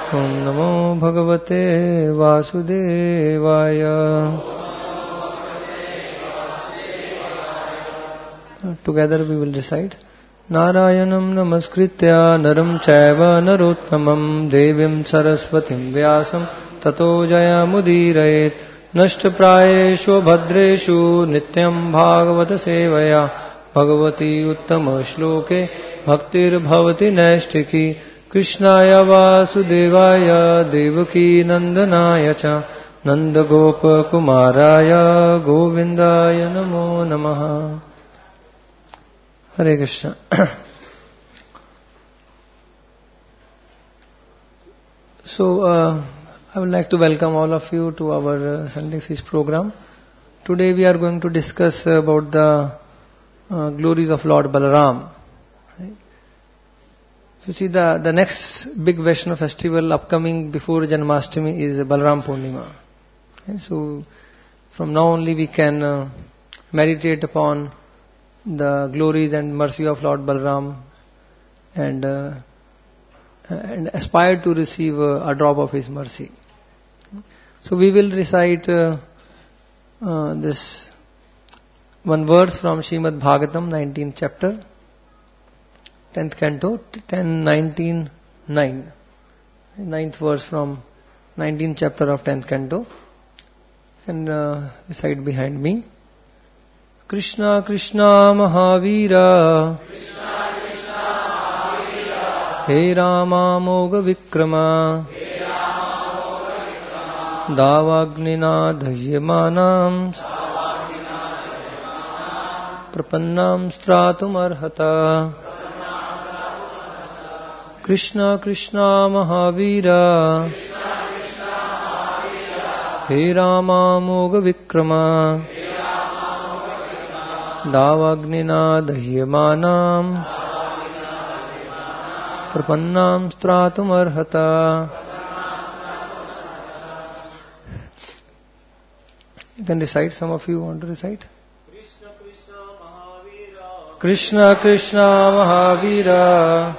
Om Namo Bhagavate Vasudevaya. Together we will recite. Narayanam Namaskritya Naram Chaiva Narottamam Devim Saraswatim Vyasam Tato Jayamudiraet Nashtaprayeshu Bhadreshu Nityam Bhagavata Sevaya Bhagavati Uttama Shloke Bhaktir Bhavati Naishtiki Krishnaya Vasudevaya Devaki Nandanaya Cha Nanda Gopa Kumaraya Govindaya Namo Namaha. Hare Krishna. So, I would like to welcome all of you to our Sunday Feast program. Today we are going to discuss about the glories of Lord Balaram. Right? You see, the next big Vaishnava festival upcoming before Janmashtami is Balaram Purnima. Okay? So, from now only we can meditate upon the glories and mercy of Lord Balaram and aspire to receive a drop of his mercy. So we will recite this one verse from Srimad Bhagavatam, 19th chapter, 10th canto, 10-19-9. 9th verse from 19th chapter of 10th canto. And recite behind me. Krishna Krishna Mahavira, He Rama Moga Vikrama, Davagnina Dhyamanam Prapannam Stratum Arhata. Krishna Krishna Mahavira, He Rama Moga Vikrama, Davagnina Dhyamanam Prapannam Stratum Arhata. You can recite, some of you want to recite? Krishna Krishna Mahavira,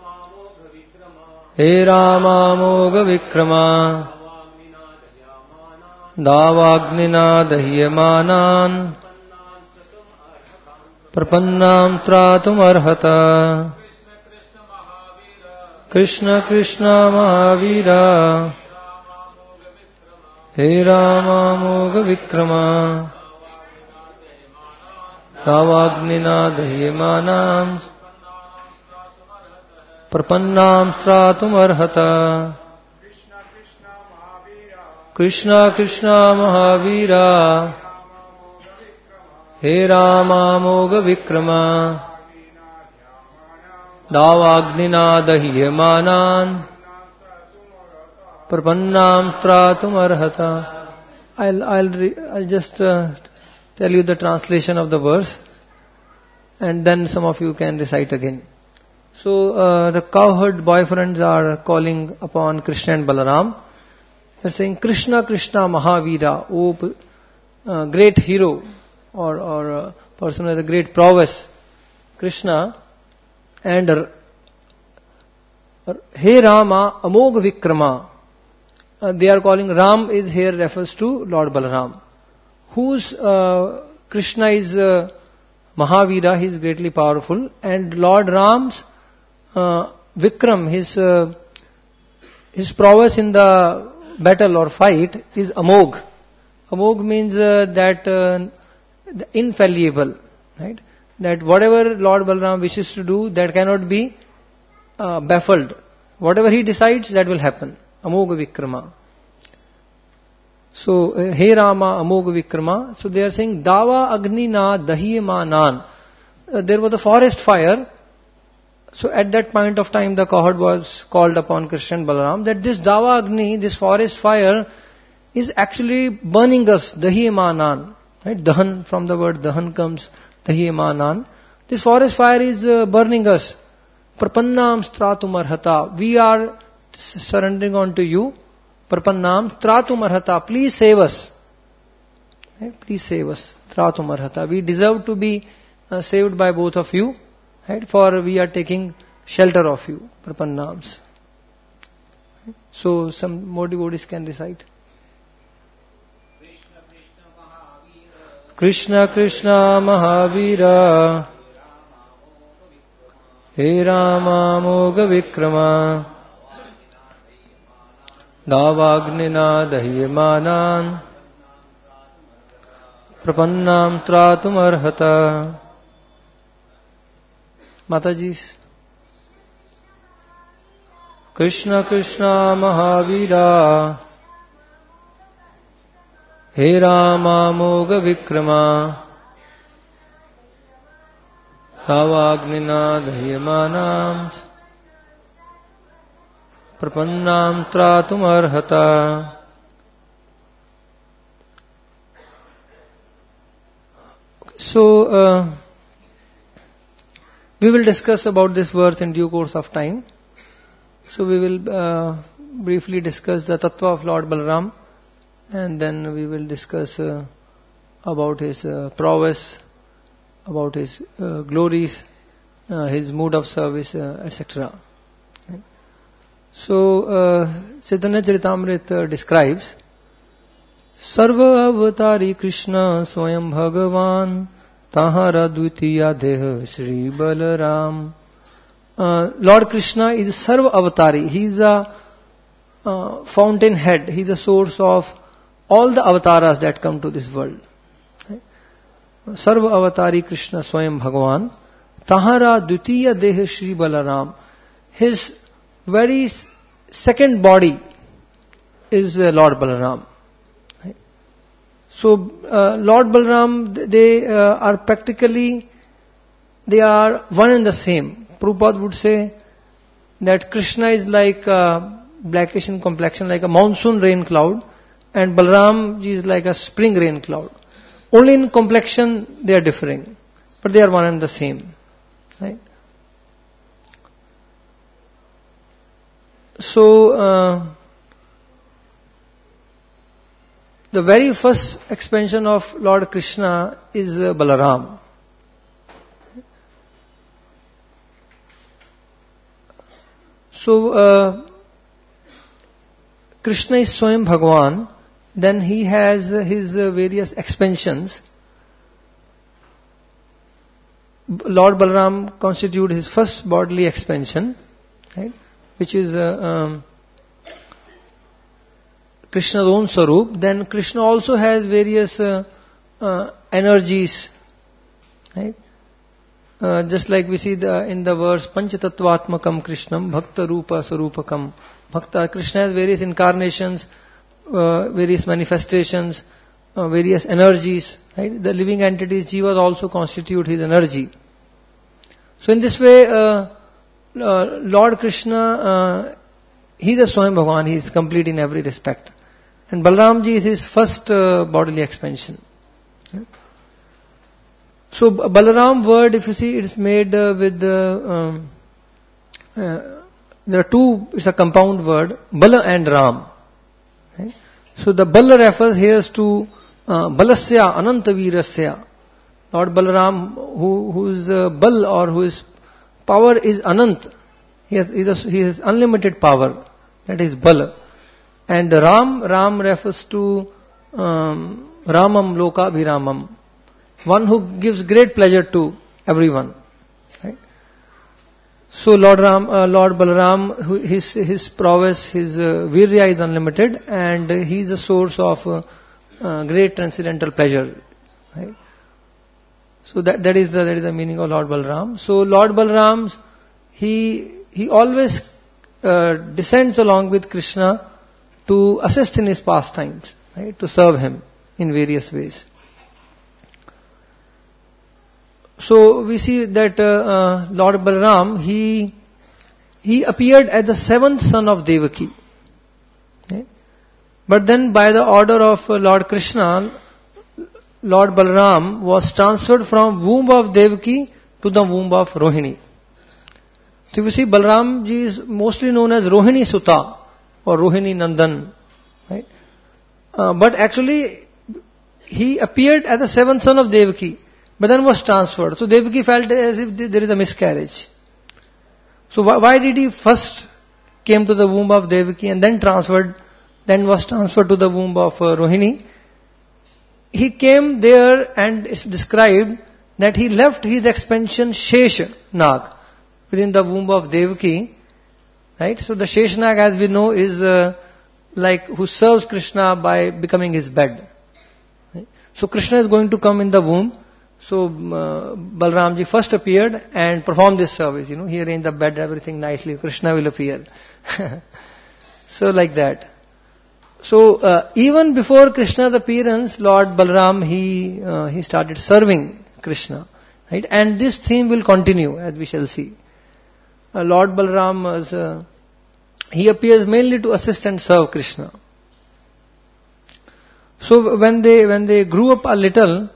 He Rama Moga Vikrama, Davagnina Dhyamanam Prapannam Stratum Arhata. Krishna Krishna Mahavira, He Rama Moga Vikrama, Davagnina Dhyamanam Prapannam Stratum Arhata. Krishna Krishna Mahavira, He Rama Moga Vikrama, Davagnina Dhyamanam Prapannam Stratum Arhata. I'll just tell you the translation of the verse, and then some of you can recite again. So the cowherd boyfriends are calling upon Krishna and Balaram. They are saying, Krishna Krishna Mahavira, O great hero, or person with a great prowess, Krishna, and He Rama Amog Vikrama. They are calling Ram is here refers to Lord Balaram, whose Krishna is Mahavira, he is greatly powerful, and Lord Ram's Vikram, his prowess in the battle or fight is Amog. Amog means that infallible, right? That whatever Lord Balaram wishes to do, that cannot be baffled. Whatever he decides, that will happen. Amoga Vikrama. So, He Rama Amoga Vikrama. So they are saying, Dava Agni Na Dahyamanan. There was a forest fire. So at that point of time, the cowherd was called upon Krishna and Balaram that this Dava Agni, this forest fire, is actually burning us. Dahyamanan. Right? Dahan, from the word Dahan comes Dahyamanan. This forest fire is burning us. Prapannam Stratum Arhata. We are surrendering unto you. Prapannam Stratum Arhata. Please save us. Right? Please save us. Stratum Arhata. We deserve to be saved by both of you. Right? For we are taking shelter of you. Prapannams. So some more devotees can recite. Krishna Krishna Mahavira He Rama Moga Vikrama Davagnina Dahyamanan Prapannam Tratum Arhata. Mataji. Krishna Krishna Mahavira He Rama Moga Vikrama Davagnina Dahyamanam Prapannam Tratum Arhata. So, we will discuss about this verse in due course of time. So we will briefly discuss the Tattva of Lord Balaram, and then we will discuss about his prowess, about his glories, his mood of service, etc. So Chaitanya Charitamrita describes Sarva Avatari Krishna Swayam Bhagavan Tahara Dvitiya Deha Shri Balaram. Lord Krishna is Sarva Avatari. He is a fountainhead. He is the source of all the avatars that come to this world. Sarva Avatari Krishna Swayam Bhagavan Tahara Dvitiya Deha Shri Balaram. His very second body is Lord Balaram. So Lord Balaram, they are practically, they are one and the same. Prabhupada would say that Krishna is like a blackish in complexion, like a monsoon rain cloud, and Balaram ji is like a spring rain cloud. Only in complexion they are differing, but they are one and the same. Right? So the very first expansion of Lord Krishna is Balaram. So Krishna is Swayam Bhagavan, then he has his various expansions. Lord Balaram constitutes his first bodily expansion, right, which is Krishna's own Sarup. Then Krishna also has various energies, right? Just like we see in the verse Panchatattvatmakam Krishnam Bhakta Rupa Sarupakam. Bhakta Krishna has various incarnations, various manifestations, various energies. Right? The living entities, jivas also constitute his energy. So in this way, Lord Krishna, he is a Swayam Bhagavan. He is complete in every respect. And Balaramji is his first bodily expansion. So Balaram word, if you see, it's made with there are two. It's a compound word, Bala and Ram. Right? So the Bala refers here to Balasya Anantavirasya. Lord Balaram, whose Bal or whose power is Anant. He has unlimited power. That is Bala. And Ram refers to Ramam Loka Viramam. One who gives great pleasure to everyone. Right? So Lord Balaram, his prowess, his virya is unlimited, and he is the source of great transcendental pleasure. Right? So that is the meaning of Lord Balaram. So Lord Balaram, he always descends along with Krishna to assist in his pastimes, right? To serve him in various ways. So we see that Lord Balaram, he appeared as the seventh son of Devaki. Okay? But then by the order of Lord Krishna, Lord Balaram was transferred from womb of Devaki to the womb of Rohini. So you see, Balaram ji is mostly known as Rohini Sutta or Rohini Nandan. Right? But actually, he appeared as the seventh son of Devaki, but then was transferred. So Devaki felt as if there is a miscarriage. So why did he first came to the womb of Devaki and then was transferred to the womb of Rohini. He came there and it's described that he left his expansion Sheshnag within the womb of Devaki. Right? So the Sheshnag, as we know, is like who serves Krishna by becoming his bed. Right? So Krishna is going to come in the womb. So Balramji first appeared and performed this service. He arranged the bed, everything nicely. Krishna will appear. So like that. So even before Krishna's appearance, Lord Balram he started serving Krishna, right? And this theme will continue, as we shall see. Lord Balram he appears mainly to assist and serve Krishna. So when they grew up a little,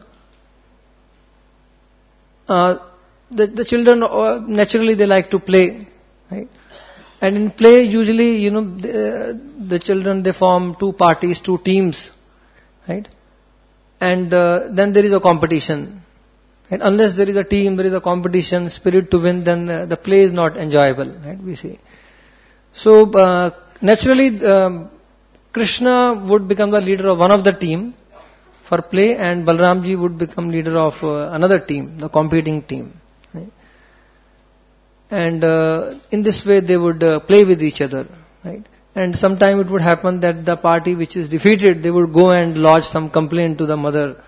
the children naturally they like to play, right? And in play, usually, the children, they form two parties, two teams, right? And then there is a competition. Right? Unless there is a team, there is a competition, spirit to win, then the play is not enjoyable, right? We see. So, naturally, Krishna would become the leader of one of the team for play, and Balramji would become leader of another team, the competing team. Right? And in this way they would play with each other, right? And sometime it would happen that the party which is defeated, they would go and lodge some complaint to the mother,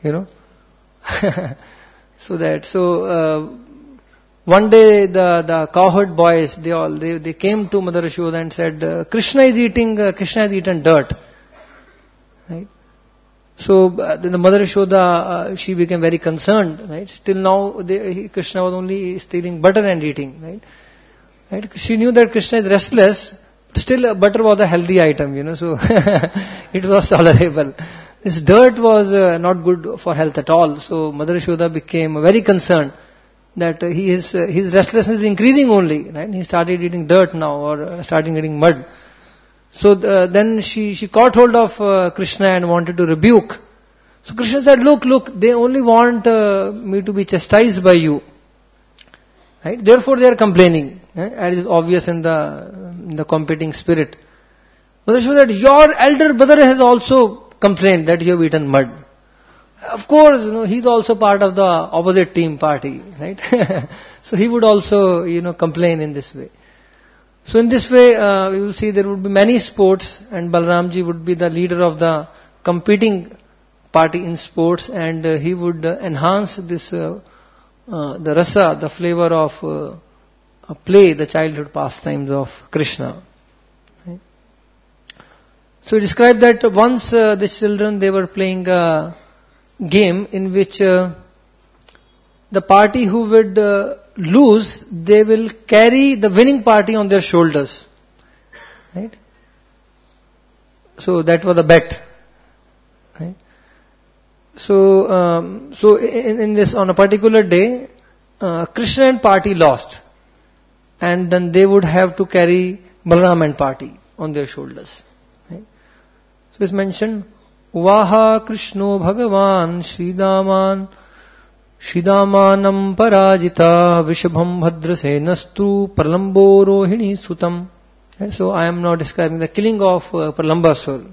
So one day the cowherd boys, they came to Mother Yashoda and said, Krishna has eaten dirt, right? So the Mother Yashoda, she became very concerned, right? Till now, Krishna was only stealing butter and eating, right? She knew that Krishna is restless, but still butter was a healthy item, so it was tolerable. This dirt was not good for health at all. So Mother Yashoda became very concerned that his restlessness is increasing only, right? He started eating dirt now, or starting eating mud. So then she caught hold of Krishna and wanted to rebuke. So Krishna said, look, they only want me to be chastised by you. Right? Therefore they are complaining. Right? As is obvious in the competing spirit. Mother Yashoda said, your elder brother has also complained that you have eaten mud. Of course, he's also part of the opposite team party. Right? So he would also, complain in this way. So in this way, we will see there would be many sports, and Balramji would be the leader of the competing party in sports, and he would enhance this, the rasa, the flavor of play, the childhood pastimes of Krishna. Right? So he described that once the children, they were playing a game in which the party who would lose, they will carry the winning party on their shoulders, right? So that was a bet, right? So in this, on a particular day, Krishna and party lost, and then they would have to carry Balaram and party on their shoulders, right? So it's mentioned, Vaha Krishno Bhagavan Shridamanam Parajita Vishabham Bhadrasenastu Pralambo Rohini Sutam. And so I am now describing the killing of Pralambasur.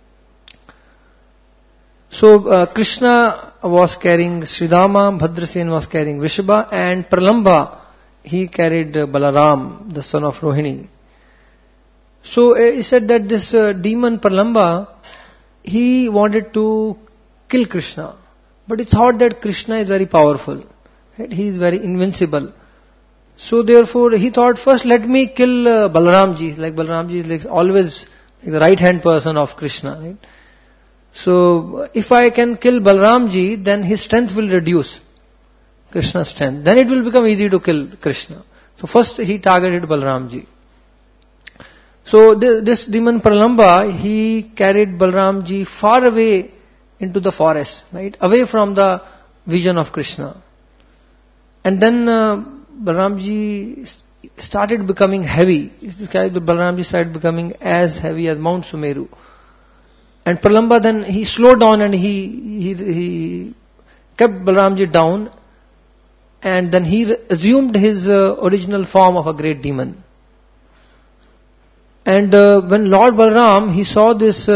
So Krishna was carrying Sridama, Bhadrasen was carrying Vrishabha, and Pralamba, he carried Balaram, the son of Rohini. So he said that this demon Pralamba, he wanted to kill Krishna. But he thought that Krishna is very powerful. Right? He is very invincible. So therefore he thought, first let me kill Balaramji. Like Balaramji is like always like the right hand person of Krishna. Right? So if I can kill Balaramji, then his strength will reduce. Krishna's strength. Then it will become easy to kill Krishna. So first he targeted Balaramji. So this demon Pralamba, he carried Balaramji far away into the forest, right? Away from the vision of Krishna. And then Balaramji started becoming heavy. It's described that Balaramji started becoming as heavy as Mount Sumeru. And Pralamba then, he slowed down and he kept Balaramji down, and then he assumed his original form of a great demon. And when Lord Balaram, he saw this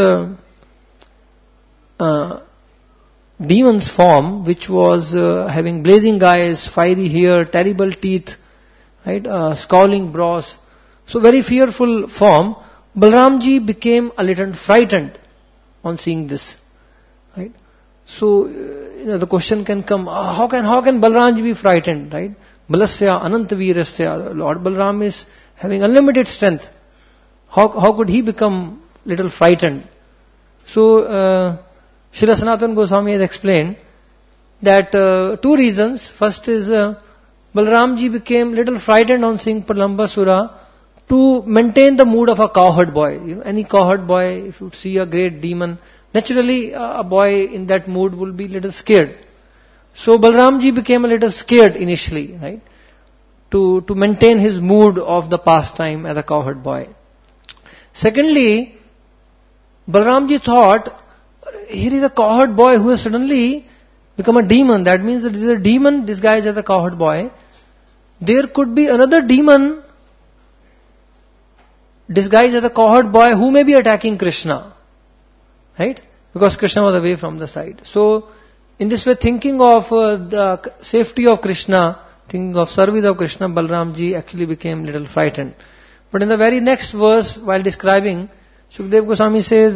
demon's form, which was having blazing eyes, fiery hair, terrible teeth, right, scowling brows, so very fearful form, Balaramji became a little frightened on seeing this, right? So, the question can come, how can Balaramji be frightened, right? Balasya Anantavirasya, Lord Balaram is having unlimited strength. How could he become little frightened? So, Srila Sanatana Goswami has explained that two reasons. First is Balaramji became little frightened on seeing Pralambasura to maintain the mood of a cowherd boy. Any cowherd boy, if you see a great demon, naturally a boy in that mood will be little scared. So Balaramji became a little scared initially, right? To maintain his mood of the pastime as a cowherd boy. Secondly, Balaramji thought, here is a cowherd boy who has suddenly become a demon. That means that this is a demon disguised as a cowherd boy. There could be another demon disguised as a cowherd boy who may be attacking Krishna. Right? Because Krishna was away from the side. So, in this way, thinking of the safety of Krishna, thinking of service of Krishna, Balaramji actually became little frightened. But in the very next verse, while describing, Shukdev Goswami says,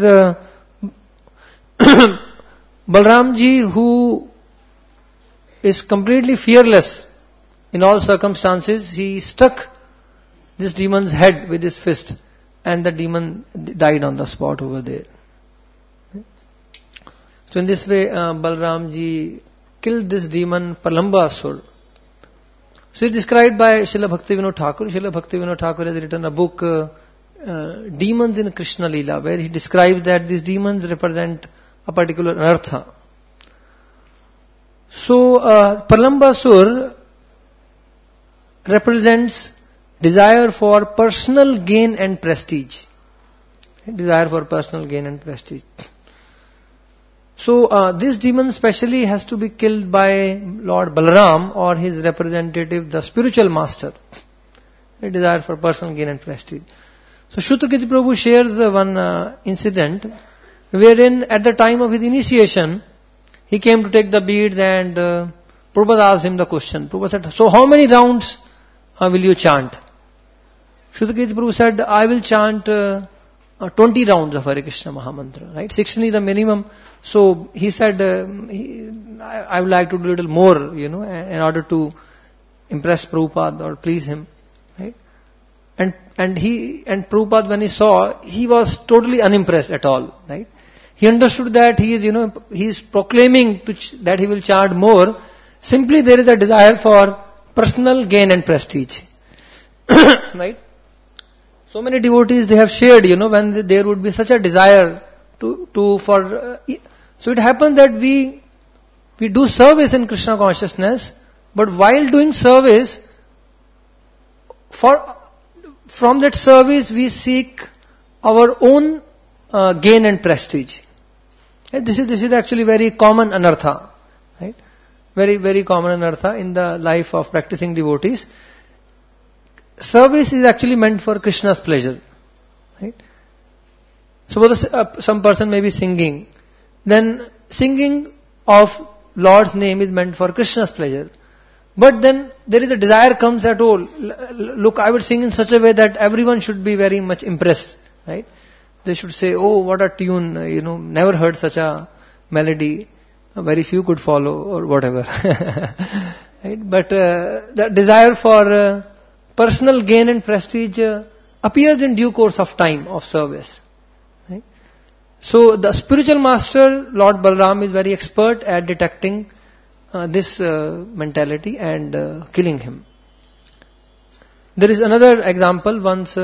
Balaramji, who is completely fearless in all circumstances, he struck this demon's head with his fist, and the demon died on the spot over there. So in this way, Balaramji killed this demon Pralambasur. So it's described by Srila Bhaktivinoda Thakur. Srila Bhaktivinoda Thakur has written a book, Demons in Krishna Leela, where he describes that these demons represent a particular anartha. So, Pralambasur represents desire for personal gain and prestige. Desire for personal gain and prestige. So, this demon specially has to be killed by Lord Balaram or his representative, the spiritual master. A desire for personal gain and prestige. So, Shutakirti Prabhu shares one incident wherein at the time of his initiation, he came to take the beads and Prabhupada asked him the question. Prabhupada said, so how many rounds will you chant? Shutakirti Prabhu said, I will chant 20 rounds of Hare Krishna Mahamantra, right? 16 is the minimum. So he said, I would like to do a little more, in order to impress Prabhupada or please him, right? And Prabhupada, when he saw, he was totally unimpressed at all, right? He understood that he is proclaiming that he will chant more. Simply there is a desire for personal gain and prestige, right? So many devotees, they have shared, when there would be such a desire so it happens that we do service in Krishna consciousness, but while doing service, from that service we seek our own gain and prestige. And this is actually very common anartha, right? Very, very common anartha in the life of practicing devotees. Service is actually meant for Krishna's pleasure, right? Suppose some person may be singing, then singing of Lord's name is meant for Krishna's pleasure. But then there is a desire comes that, look, I will sing in such a way that everyone should be very much impressed, right? They should say, oh, what a tune, never heard such a melody, very few could follow or whatever. Right? But the desire for personal gain and prestige appears in due course of time of service. Right? So the spiritual master, Lord Balaram, is very expert at detecting this mentality and killing him. There is another example. Once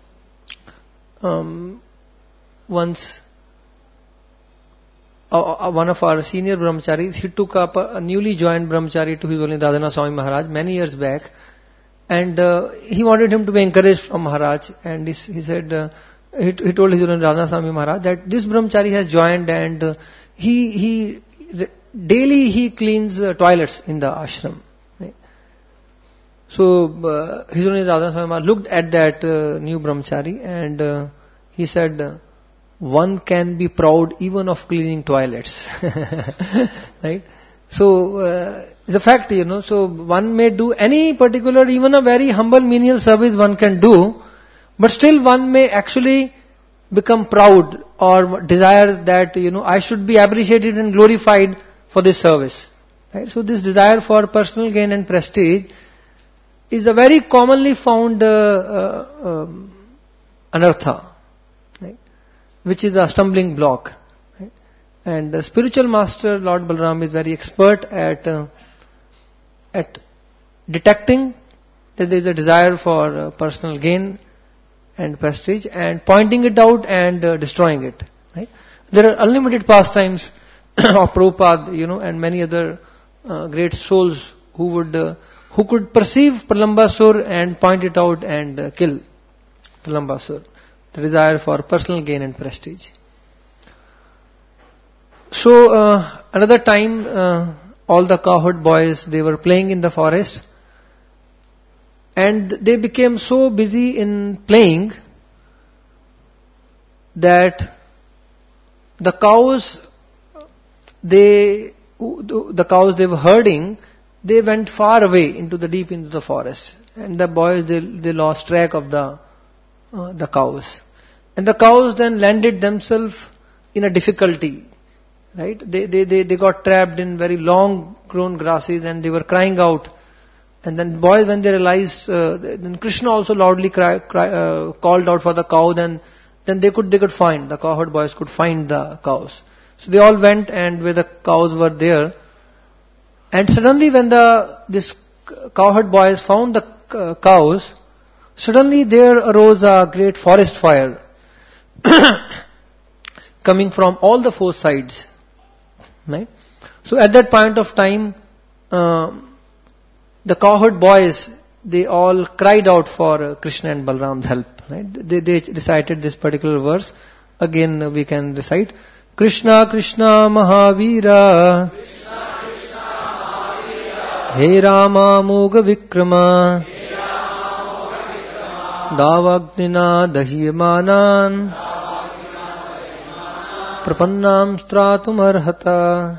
one of our senior brahmacharis, he took up a newly joined brahmachari to His Holiness Dadana Swami Maharaj many years back, and he wanted him to be encouraged from Maharaj, and he said, he told His Holiness Dadana Swami Maharaj that this brahmachari has joined and he daily he cleans toilets in the ashram. Right? So His Holiness Radha Swami Maharaj looked at that new brahmachari and he said, one can be proud even of cleaning toilets. Right? So the fact, so one may do any particular, even a very humble menial service one can do, but still one may actually become proud or desire that, I should be appreciated and glorified for this service. Right? So this desire for personal gain and prestige is a very commonly found anartha, right? Which is a stumbling block. Right? And the spiritual master, Lord Balaram, is very expert at detecting that there is a desire for personal gain and prestige and pointing it out and destroying it. Right? There are unlimited pastimes of Prabhupada, and many other great souls who could perceive Pralambasur and point it out and kill Pralambasur. The desire for personal gain and prestige. So another time, all the cowherd boys, they were playing in the forest, and they became so busy in playing that the cows they were herding, they went far away deep into the forest, and the boys they lost track of the cows, and the cows then landed themselves in a difficulty. Right? They got trapped in very long grown grasses, and they were crying out. And then boys, when they realized, then Krishna also loudly called out for the cow. Then they could find, the cowherd boys could find the cows. So they all went, and where the cows were there. And suddenly, when this cowherd boys found the cows, suddenly there arose a great forest fire coming from all the four sides. Right? So at that point of time, the cowherd boys, they all cried out for Krishna and Balaram's help. Right? They recited this particular verse. Again we can recite, Krishna Krishna Mahavira, He Rama Moga Vikrama, Davagnina Dahyamanan, Prapannam Stratum Arhata.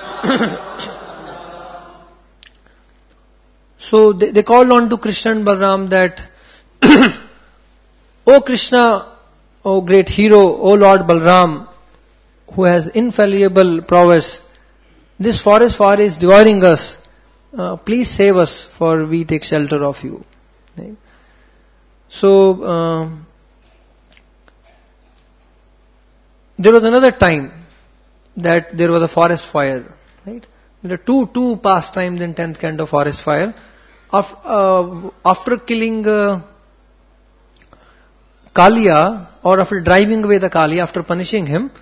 So they called on to Krishna and Balaram that, O Krishna, O great hero, O Lord Balaram, who has infallible prowess, this forest fire is devouring us. Please save us, for we take shelter of you. Right? So there was another time that there was a forest fire. Right? There are two pastimes in 10th canto forest fire. After killing Kaliya, or after driving away the Kaliya, after punishing him,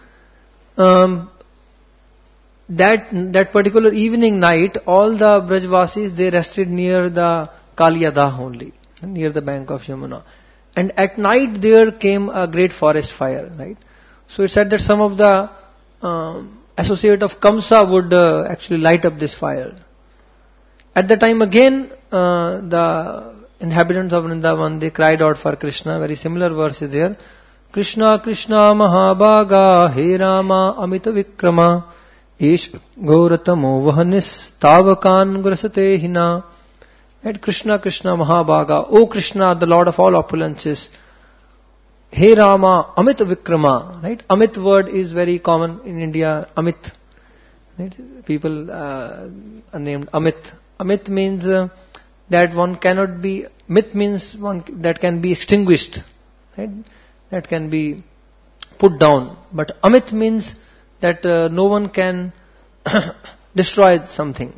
that particular evening night, all the Brajvasis, they rested near the Kaliya Dah only, near the bank of Yamuna. And at night there came a great forest fire. Right? So it said that some of the associate of Kamsa would actually light up this fire. At the time again, the inhabitants of Vrindavan, they cried out for Krishna. Very similar verse is there. Krishna Krishna Mahabhaga, He Rama Amita Vikrama, Ish Gauratamo Vahanis Tavakan Grasate Hina. At Krishna Krishna Mahabhaga, O Krishna, the Lord of all opulences, He Rama Amit Vikrama. Right? Amit word is very common in India. Amit. Right? People are named Amit. Amit means that one cannot be, myth means one that can be extinguished. Right? That can be put down. But Amit means that no one can destroy something.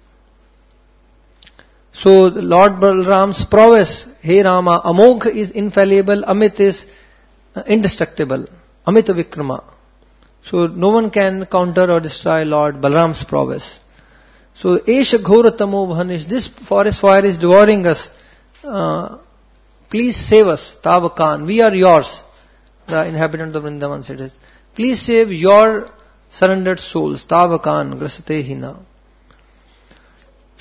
So the Lord Balaram's prowess, He Rama, Amogh is infallible, Amit is indestructible, Amita Vikrama. So no one can counter or destroy Lord Balaram's prowess. So Esha Ghoratamo Vahanish, this forest fire is devouring us. Please save us, Tavakan. We are yours, the inhabitants of Vrindavan cities. Please save your surrendered souls, Tavakan Grasate Hina.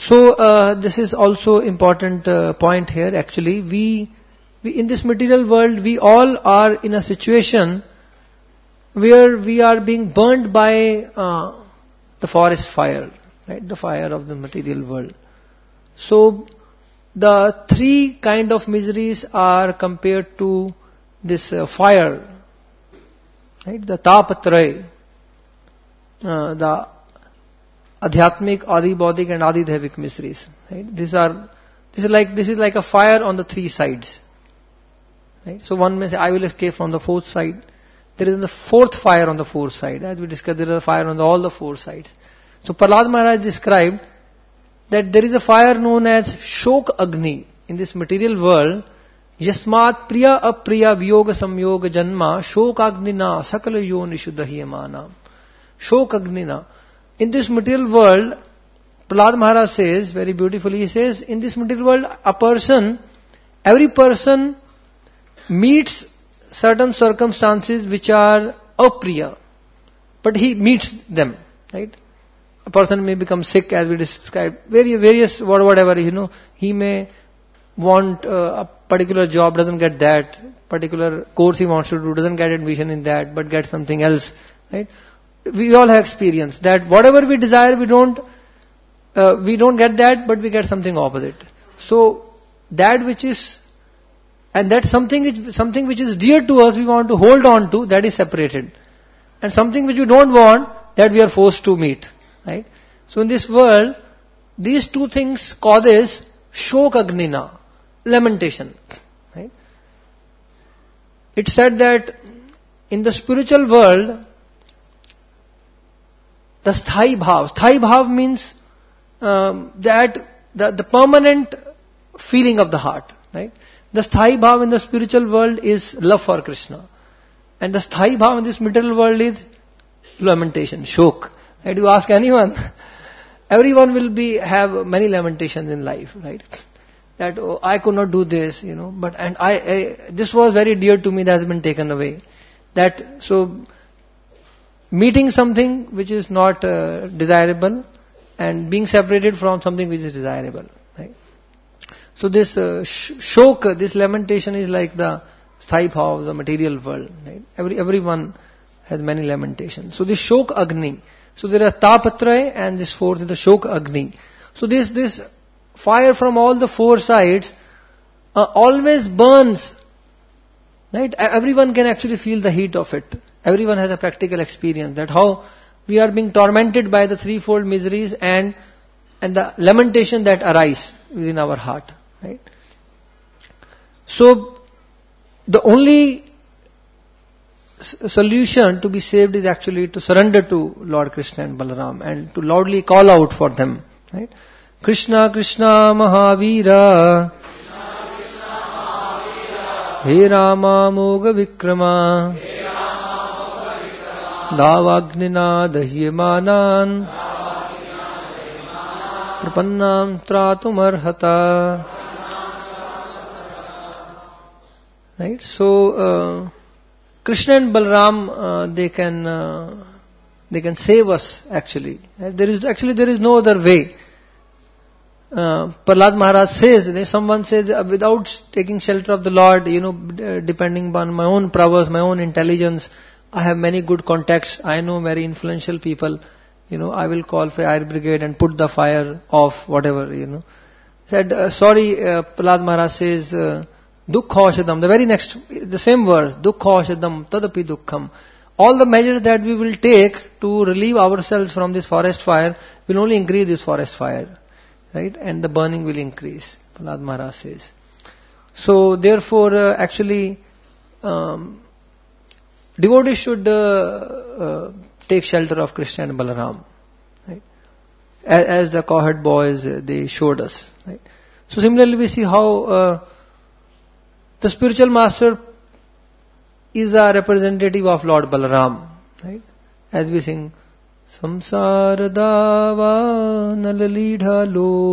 So this is also important point here. Actually, we in this material world, we all are in a situation where we are being burned by the forest fire, right? The fire of the material world. So the three kind of miseries are compared to this fire, right? The tapatraya, the adhyatmic, adibaudic and adidhavic miseries. Right? This is like a fire on the three sides. Right? So one may say, I will escape from the fourth side. There is the fourth fire on the fourth side. As we discussed, there is a fire on all the four sides. So Prahlad Maharaj described that there is a fire known as Shok Agni in this material world. Yasmat priya apriya viyoga samyoga janma Shok Agnina sakala yonishu dahyamana. Shok Agnina. In this material world, Prahlad Maharaj says, very beautifully, he says, in this material world, every person meets certain circumstances which are apriya, but he meets them, right? A person may become sick, as we described, various whatever, he may want a particular job, doesn't get that, particular course he wants to do, doesn't get admission in that, but gets something else, right? We all have experienced that whatever we desire, we don't get that, but we get something opposite. So that which is, and that's something which is dear to us, we want to hold on to, that is separated. And something which we don't want, that we are forced to meet. Right? So in this world, these two things causes Shok Agnina, lamentation. Right? It's said that in the spiritual world, the Sthai Bhav means that the permanent feeling of the heart. Right? The Sthai Bhav in the spiritual world is love for Krishna. And the Sthai Bhav in this material world is lamentation, Shok. Right? You ask anyone, everyone will have many lamentations in life, right? That, oh, I could not do this, but, and this was very dear to me, that has been taken away. So, meeting something which is not desirable and being separated from something which is desirable, right? So this shok, this lamentation is like the sthai bhav of the material world, right? Everyone has many lamentations. So this Shok Agni. So there are Tapatraya and this fourth is the Shok Agni. So this fire from all the four sides always burns. Right? Everyone can actually feel the heat of it. Everyone has a practical experience that how we are being tormented by the threefold miseries and the lamentation that arise within our heart. Right? So the only solution to be saved is actually to surrender to Lord Krishna and Balaram and to loudly call out for them. Right? Krishna Krishna Mahavira, He Rama Moga Vikrama, Davagnina Dahyamanan, Prapannam Tratumarhata. Right? So Krishna and Balaram, they can save us actually. There is no other way. Prahlad Maharaj says, someone says, without taking shelter of the Lord, depending on my own prowess, my own intelligence, I have many good contacts, I know very influential people, I will call for fire brigade and put the fire off, whatever, Said, Prahlad Maharaj says, Dukkha-shadam, the same verse, Dukkha-shadam tadapi dukkham. All the measures that we will take to relieve ourselves from this forest fire will only increase this forest fire. Right? And the burning will increase, Prahlad Maharaj says. So therefore, actually, devotees should take shelter of Krishna and Balaram. Right? As the cowherd boys, they showed us. Right? So similarly, we see how the spiritual master is a representative of Lord Balaram, right? As we sing, Samsara dava nalalidha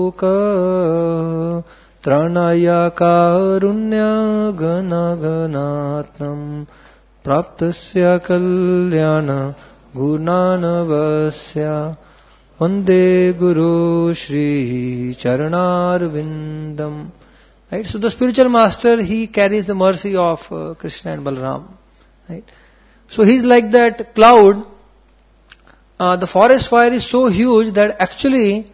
loka tranaya karunya gana ganatnam praptasya kalyana gunanavasya Vande Guru Shri Charanar Vindam. Right? So the spiritual master, he carries the mercy of Krishna and Balaram. Right? So he's like that cloud. The forest fire is so huge that actually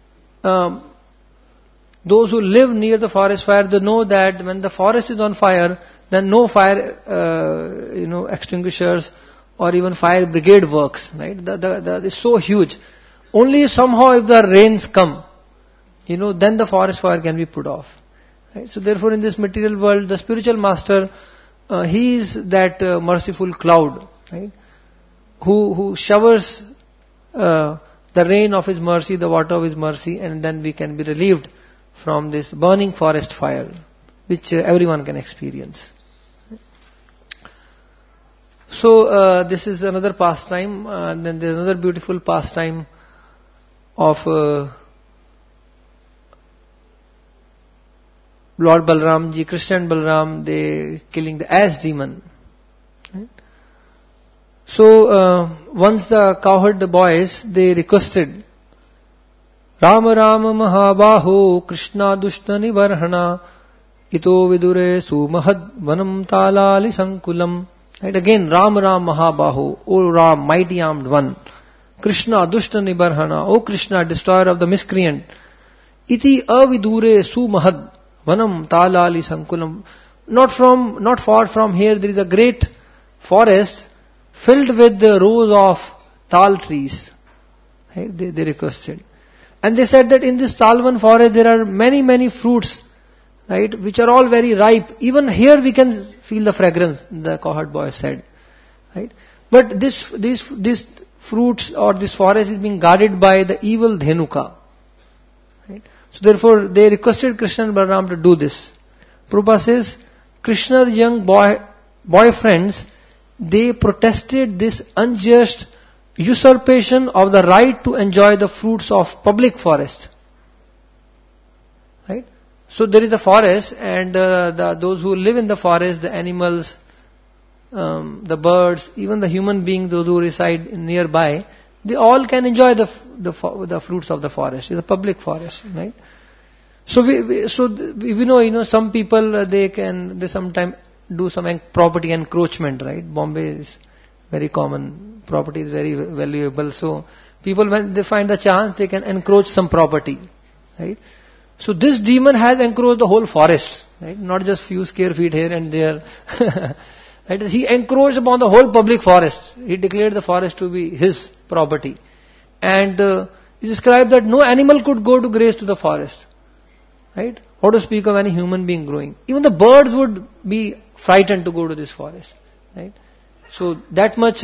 those who live near the forest fire, they know that when the forest is on fire, then no fire, extinguishers or even fire brigade works. Right? It's so huge. Only somehow if the rains come, then the forest fire can be put off. Right? So therefore in this material world, the spiritual master, he is that merciful cloud, right? Who showers the rain of his mercy, the water of his mercy, and then we can be relieved from this burning forest fire, which everyone can experience. So this is another pastime. Then there is another beautiful pastime of Lord Balramji, Krishna and Balaram, they killing the ass demon. Right? So once the cowherd boys, they requested, Rama Rama Mahabaho Krishna Dushta Nivarhana Ito Vidure Sumahad Vanam Talali Sankulam. Right? Again, Ram Ram Mahabaho, O Ram, mighty armed one. Krishna Dushta Nibarhana, O Krishna, destroyer of the miscreant. Iti avidure sumahad vanam talali sankulam. Not far from here there is a great forest filled with the rows of tal trees. Right? They requested. And they said that in this Talvan forest there are many fruits, right, which are all very ripe. Even here we can feel the fragrance, the cowherd boy said. Right? But this fruits or this forest is being guarded by the evil Dhenuka. Right? So therefore they requested Krishna and Balaram to do this. Prabhupada says, Krishna's young boyfriends, they protested this unjust usurpation of the right to enjoy the fruits of public forest. Right? So there is a forest and those who live in the forest, the animals, the birds, even the human beings, those who reside nearby, they all can enjoy the fruits of the forest. It's a public forest, right? So we know some people they sometimes do some property encroachment, right? Bombay is very common. Property is very valuable. So people, when they find the chance, they can encroach some property, right? So this demon has encroached the whole forest, right? Not just few square feet here and there. Right? He encroached upon the whole public forest. He declared the forest to be his property. And he described that no animal could go to graze to the forest. Right? How to speak of any human being growing. Even the birds would be frightened to go to this forest. Right? So that much,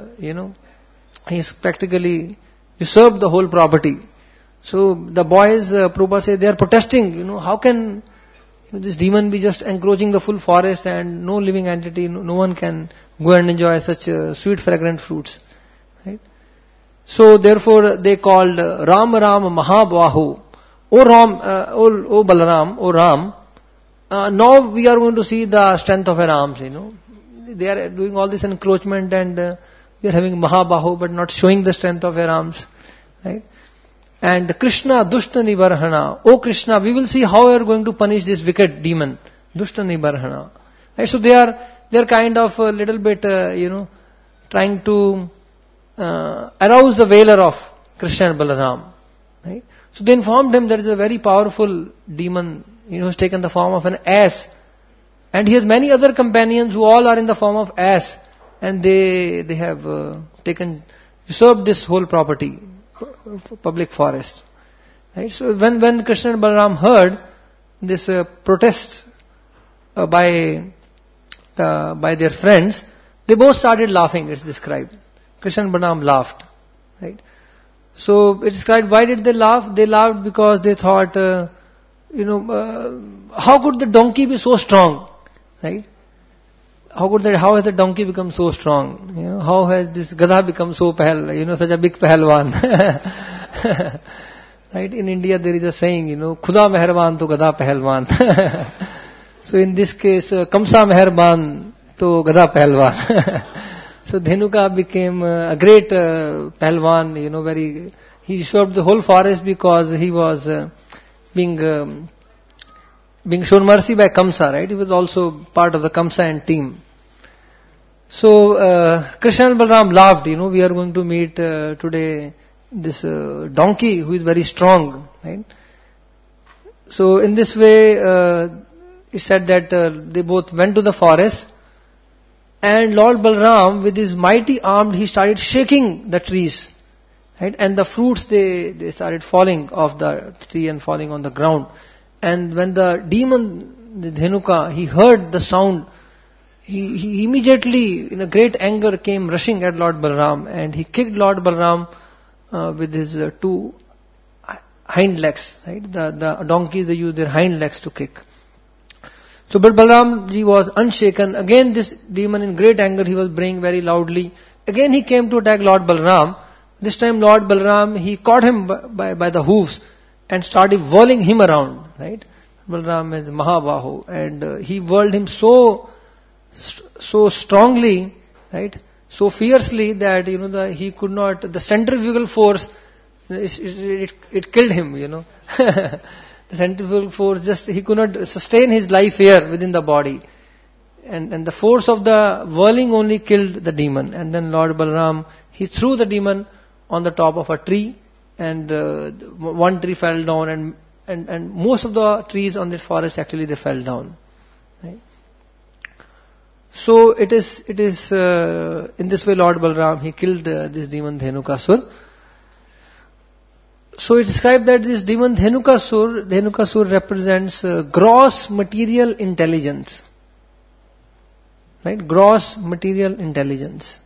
he's practically usurped the whole property. So the boys, Prabhupada says, they are protesting, how can this demon be just encroaching the full forest and no living entity, no one can go and enjoy such sweet fragrant fruits. Right? So therefore they called Ram Ram Mahabahu. O Ram, O Balaram, O Ram, now we are going to see the strength of our arms, They are doing all this encroachment and we are having Mahabahu but not showing the strength of our arms. Right? And Krishna Dushta Nibarhana. O Krishna, we will see how we are going to punish this wicked demon. Dushta Nibarhana. Right? So they are kind of a little bit, trying to arouse the valor of Krishna and Balaram. Right? So they informed him that is a very powerful demon, has taken the form of an ass. And he has many other companions who all are in the form of ass. And they have usurped this whole property. Public forest. Right? So when Krishna and Balaram heard this protest by their friends, they both started laughing, it's described. Krishna and Balaram laughed. Right? So it's described, why did they laugh? They laughed because they thought, how could the donkey be so strong? Right? How has the donkey become so strong? How has this Gada become so such a big pahalwan? Right? In India there is a saying, Khuda meherban to Gada pahalwan. So in this case, Kamsa meherban to Gada pahalwan. So Dhenuka became a great pahalwan, very He disturbed the whole forest because he was being shown mercy by Kamsa, right? He was also part of the Kamsa and team. So Krishna and Balaram laughed. We are going to meet today this donkey who is very strong, right? So in this way, it said that they both went to the forest, and Lord Balaram, with his mighty arm, he started shaking the trees, right? And the fruits they started falling off the tree and falling on the ground. And when the demon, the Dhenuka, he heard the sound, he immediately, in a great anger, came rushing at Lord Balaram, and he kicked Lord Balaram with his two hind legs, right? The donkeys, they use their hind legs to kick. So, but Balaram ji was unshaken. Again, this demon, in great anger, he was braying very loudly. Again, he came to attack Lord Balaram. This time, Lord Balaram, he caught him by the hooves and started whirling him around, right? Balaram is Mahabahu, and he whirled him so strongly, right? So fiercely that, he could not, the centrifugal force, it killed him, The centrifugal force he could not sustain his life here within the body. And the force of the whirling only killed the demon. And then Lord Balaram, he threw the demon on the top of a tree, and one tree fell down, and most of the trees on the forest actually they fell down. Right? So it is in this way Lord Balaram, he killed this demon Dhenukasur. So it described that this demon Dhenukasur represents gross material intelligence. Right? Gross material intelligence.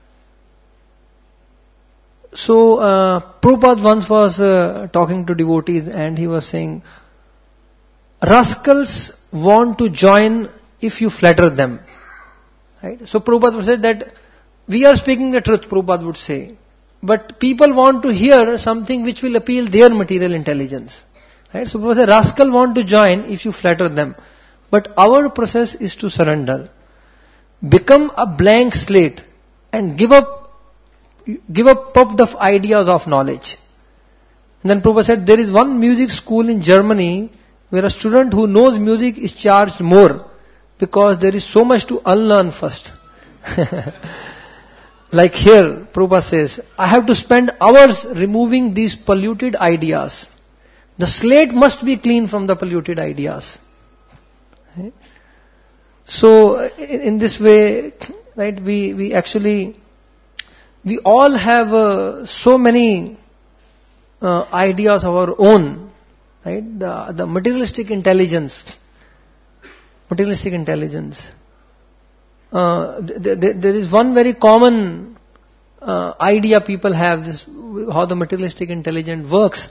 So Prabhupada once was talking to devotees, and he was saying, rascals want to join if you flatter them. Right? So Prabhupada would say that we are speaking the truth, Prabhupada would say. But people want to hear something which will appeal their material intelligence. Right? So Prabhupada said, rascal want to join if you flatter them. But our process is to surrender. Become a blank slate and give up puffed up ideas of knowledge. And then Prabhupada said, there is one music school in Germany where a student who knows music is charged more because there is so much to unlearn first. Like here, Prabhupada says, I have to spend hours removing these polluted ideas. The slate must be clean from the polluted ideas. Right? So, in this way, right, we all have so many ideas of our own, right? The materialistic intelligence. There is one very common idea people have, this how the materialistic intelligence works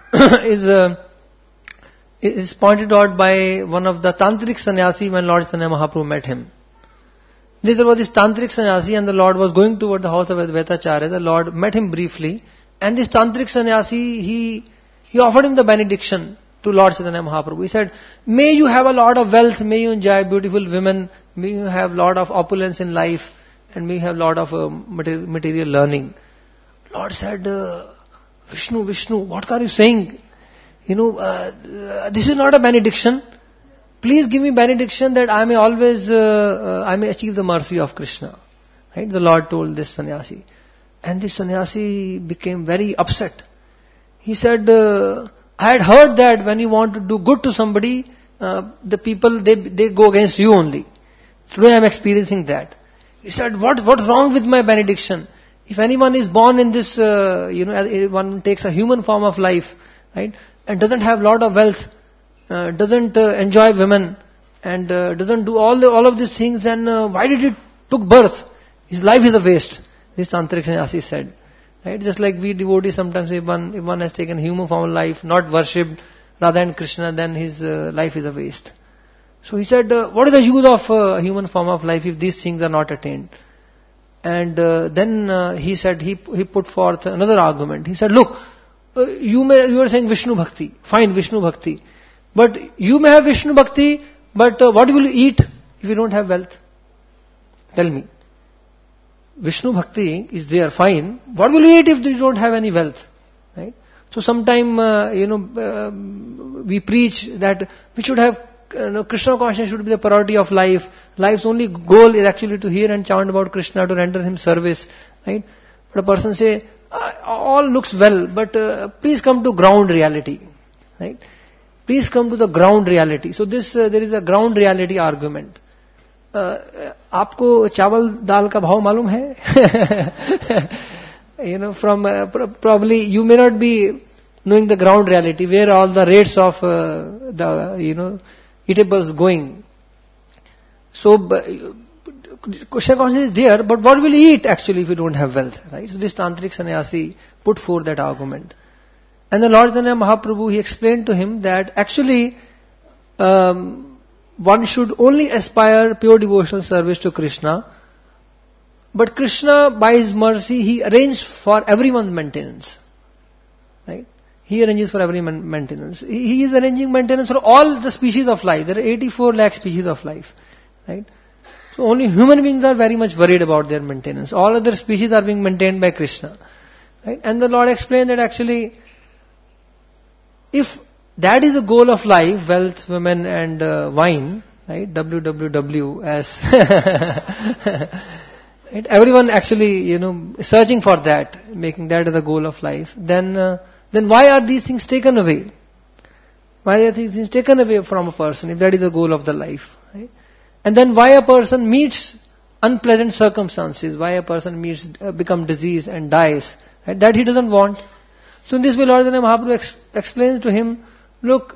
is pointed out by one of the tantric sannyasi when Lord Chaitanya Mahaprabhu met him. There was this tantric sannyasi, and the Lord was going toward the house of Advaitacharya. The Lord met him briefly, and this tantric sannyasi, he offered him the benediction to Lord Chaitanya Mahaprabhu. He said, may you have a lot of wealth, may you enjoy beautiful women, may you have a lot of opulence in life, and may you have a lot of material learning. Lord said, Vishnu, what are you saying? This is not a benediction. Please give me benediction that I may always, I may achieve the mercy of Krishna. Right? The Lord told this sannyasi. And this sannyasi became very upset. He said, I had heard that when you want to do good to somebody, the people, they go against you only. Today I am experiencing that. He said, what's wrong with my benediction? If anyone is born in this, one takes a human form of life, right, and doesn't have lot of wealth, doesn't enjoy women, and doesn't do all of these things, then why did he took birth? His life is a waste. This tantric sannyasi said. Right? Just like we devotees sometimes, if one has taken human form of life, not worshipped Radha and Krishna, then his life is a waste. So he said, what is the use of a human form of life if these things are not attained? And then he said, he put forth another argument. He said, look, you are saying Vishnu Bhakti. Fine, Vishnu Bhakti. But you may have Vishnu Bhakti, but what will you eat if you don't have wealth? Tell me. Vishnu Bhakti is there, fine. What will you eat if you don't have any wealth? Right? So sometime, we preach that we should have, Krishna consciousness should be the priority of life. Life's only goal is actually to hear and chant about Krishna, to render him service, right? But a person say, all looks well, but please come to ground reality, right? Please come to the ground reality. So this, there is a ground reality argument. आपको चावल दाल का भाव मालूम है? From probably you may not be knowing the ground reality, where all the rates of the eatables going. So Krishna consciousness is there, but what will you eat actually if you don't have wealth, right? So this tantric sannyasi put forth that argument, and the Lord Chaitanya Mahaprabhu, he explained to him that actually one should only aspire pure devotional service to Krishna. But Krishna, by His mercy, He arranged for everyone's maintenance. Right? He arranges for everyone's maintenance. He is arranging maintenance for all the species of life. There are 84 lakh species of life. Right? So only human beings are very much worried about their maintenance. All other species are being maintained by Krishna. Right? And the Lord explained that actually, if that is the goal of life, wealth, women and wine, right? WWW as... Right? Everyone actually, searching for that, making that the goal of life. Then why are these things taken away? Why are these things taken away from a person if that is the goal of the life? Right? And then why a person meets unpleasant circumstances? Why a person become diseased and dies? Right? That he doesn't want. So in this way, Lord Mahaprabhu explains to him, look,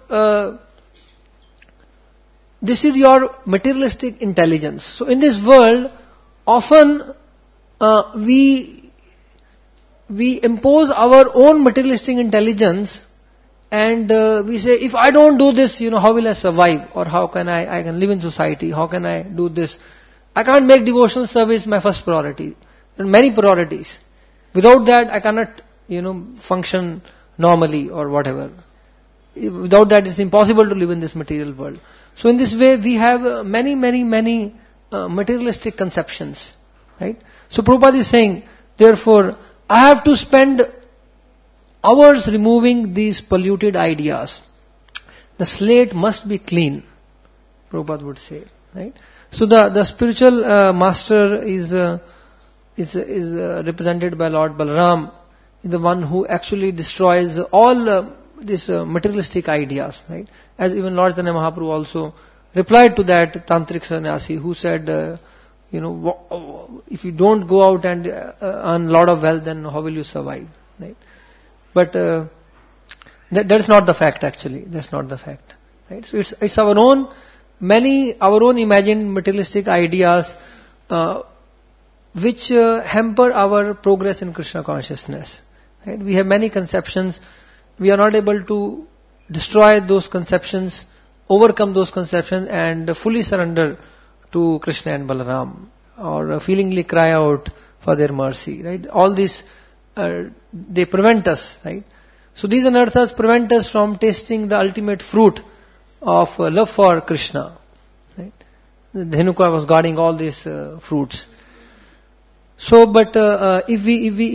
this is your materialistic intelligence. So in this world, often we impose our own materialistic intelligence, and we say, if I don't do this, how will I survive? Or how can I can live in society? How can I do this? I can't make devotional service my first priority. There are many priorities. Without that, I cannot, function normally or whatever. Without that, it's impossible to live in this material world. So in this way, we have many materialistic conceptions, right? So Prabhupada is saying, therefore, I have to spend hours removing these polluted ideas. The slate must be clean, Prabhupada would say, right? So the spiritual master is represented by Lord Balaram, the one who actually destroys all these materialistic ideas, right? As even Lord Chaitanya Mahaprabhu also replied to that tantric sannyasi who said, if you don't go out and earn a lot of wealth, then how will you survive? Right? But that's not the fact actually. That's not the fact. Right? So it's our own imagined materialistic ideas which hamper our progress in Krishna consciousness. Right? We have many conceptions. We are not able to destroy those conceptions, overcome those conceptions, and fully surrender to Krishna and Balaram, or feelingly cry out for their mercy. Right? All these they prevent us. Right? So these anarthas prevent us from tasting the ultimate fruit of love for Krishna. Right? Dhenuka was guarding all these fruits. So, but if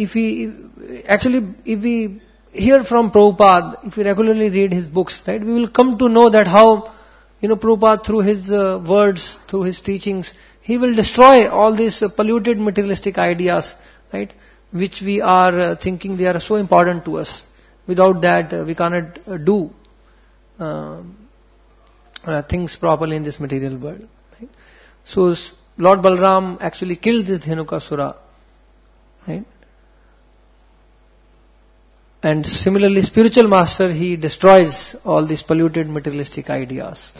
we hear from Prabhupada, if we regularly read his books, right, we will come to know that how, Prabhupada through his words, through his teachings, he will destroy all these polluted materialistic ideas, right, which we are thinking they are so important to us. Without that, we cannot do things properly in this material world. Right? So, Lord Balaram actually killed this Dhenukasura. Right? And similarly, spiritual master, he destroys all these polluted materialistic ideas.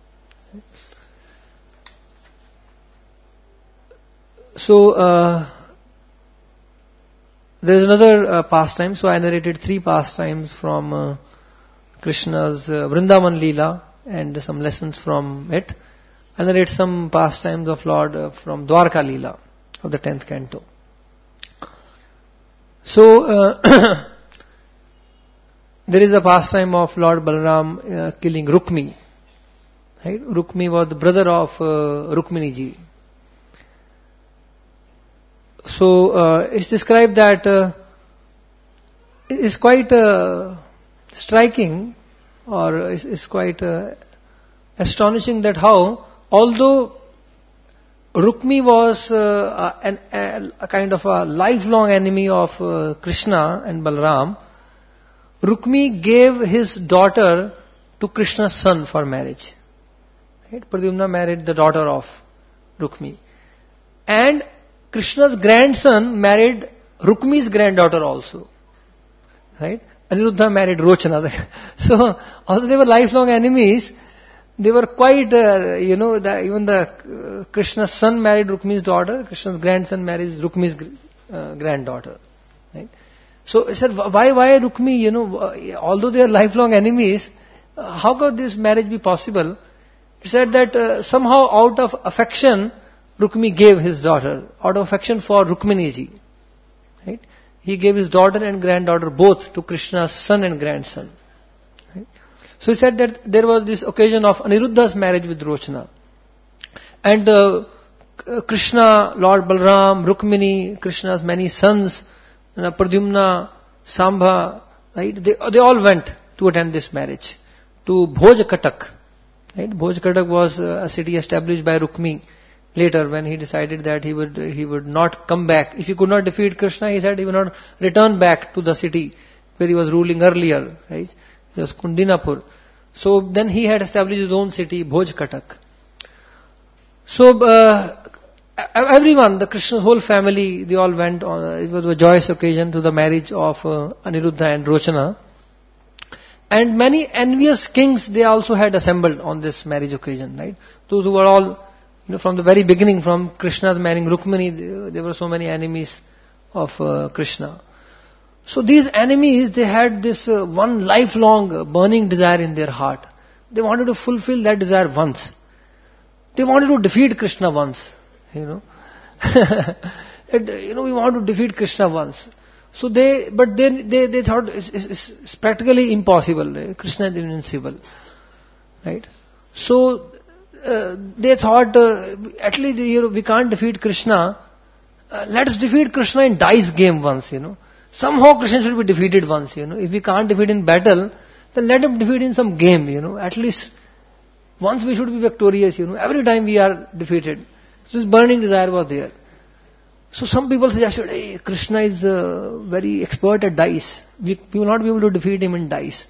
So, there is another pastime. So I narrated 3 pastimes from Krishna's Vrindavan Leela and some lessons from it. I narrate some pastimes of Lord from Dwarka Leela of the 10th canto. So, there is a pastime of Lord Balaram killing Rukmi. Right? Rukmi was the brother of Rukmini ji. So, it's described that is quite striking, or is quite astonishing, that how, although Rukmi was a kind of a lifelong enemy of Krishna and Balram, Rukmi gave his daughter to Krishna's son for marriage. Right? Pradyumna married the daughter of Rukmi. And Krishna's grandson married Rukmi's granddaughter also. Right? Aniruddha married Rochana. So, although they were lifelong enemies, they were quite, even the Krishna's son married Rukmi's daughter, Krishna's grandson marries Rukmi's granddaughter. Right? So, he said, why Rukmi, although they are lifelong enemies, how could this marriage be possible? He said that somehow out of affection, Rukmi gave his daughter, out of affection for Rukmini ji. Right? He gave his daughter and granddaughter both to Krishna's son and grandson. Right? So he said that there was this occasion of Aniruddha's marriage with Rochana. And Krishna, Lord Balram, Rukmini, Krishna's many sons, Pradyumna, Sambha, right? They all went to attend this marriage to Bhojakatak. Right? Bhojakatak was a city established by Rukmi later, when he decided that he would not come back. If he could not defeat Krishna, he said he would not return back to the city where he was ruling earlier. Right? It was Kundinapur. So then he had established his own city, Bhojakatak. So everyone, the Krishna's whole family, they all went on. It was a joyous occasion to the marriage of Aniruddha and Rochana. And many envious kings, they also had assembled on this marriage occasion. Right? Those who were all, from the very beginning, from Krishna's marrying Rukmini, there were so many enemies of Krishna. So these enemies, they had this one lifelong burning desire in their heart. They wanted to fulfill that desire once. They wanted to defeat Krishna once. We want to defeat Krishna once. So they thought it's practically impossible. Krishna is invincible. Right? So they thought, at least we can't defeat Krishna. Let's defeat Krishna in dice game once. Somehow Krishna should be defeated once. If we can't defeat in battle, then let him defeat in some game. At least once we should be victorious. Every time we are defeated. So this burning desire was there. So some people suggested, hey, Krishna is very expert at dice. We will not be able to defeat him in dice.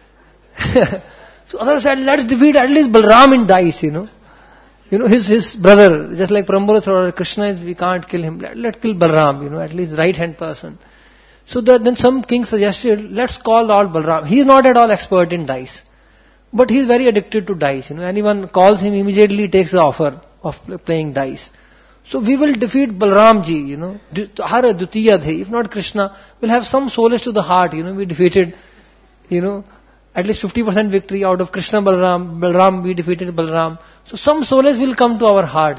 So others said, let's defeat at least Balram in dice, his brother, just like Prambhara or Krishna we can't kill him. Let's kill Balram, at least right hand person. So then some king suggested, let's call Lord Balram. He is not at all expert in dice. But he is very addicted to dice. Anyone calls him, immediately takes the offer of playing dice. So we will defeat Balram ji, Hara Dutiya the. If not Krishna, we'll have some solace to the heart, we defeated, at least 50% victory out of Krishna Balram, we defeated Balram. So some solace will come to our heart,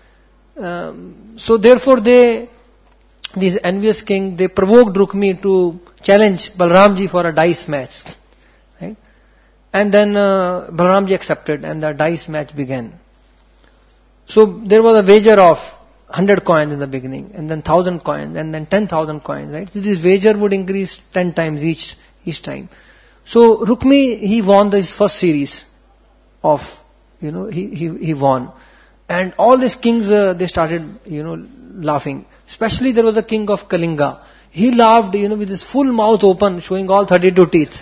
So therefore these envious king, they provoked Rukmi to challenge Balram ji for a dice match. Right? And then Balram ji accepted and the dice match began. So there was a wager of 100 coins in the beginning, and then 1,000 coins, and then 10,000 coins, right? So this wager would increase 10 times each time. So Rukmi, he won this first series of, he won. And all these kings, they started, laughing. Especially there was a king of Kalinga. He laughed, with his full mouth open, showing all 32 teeth.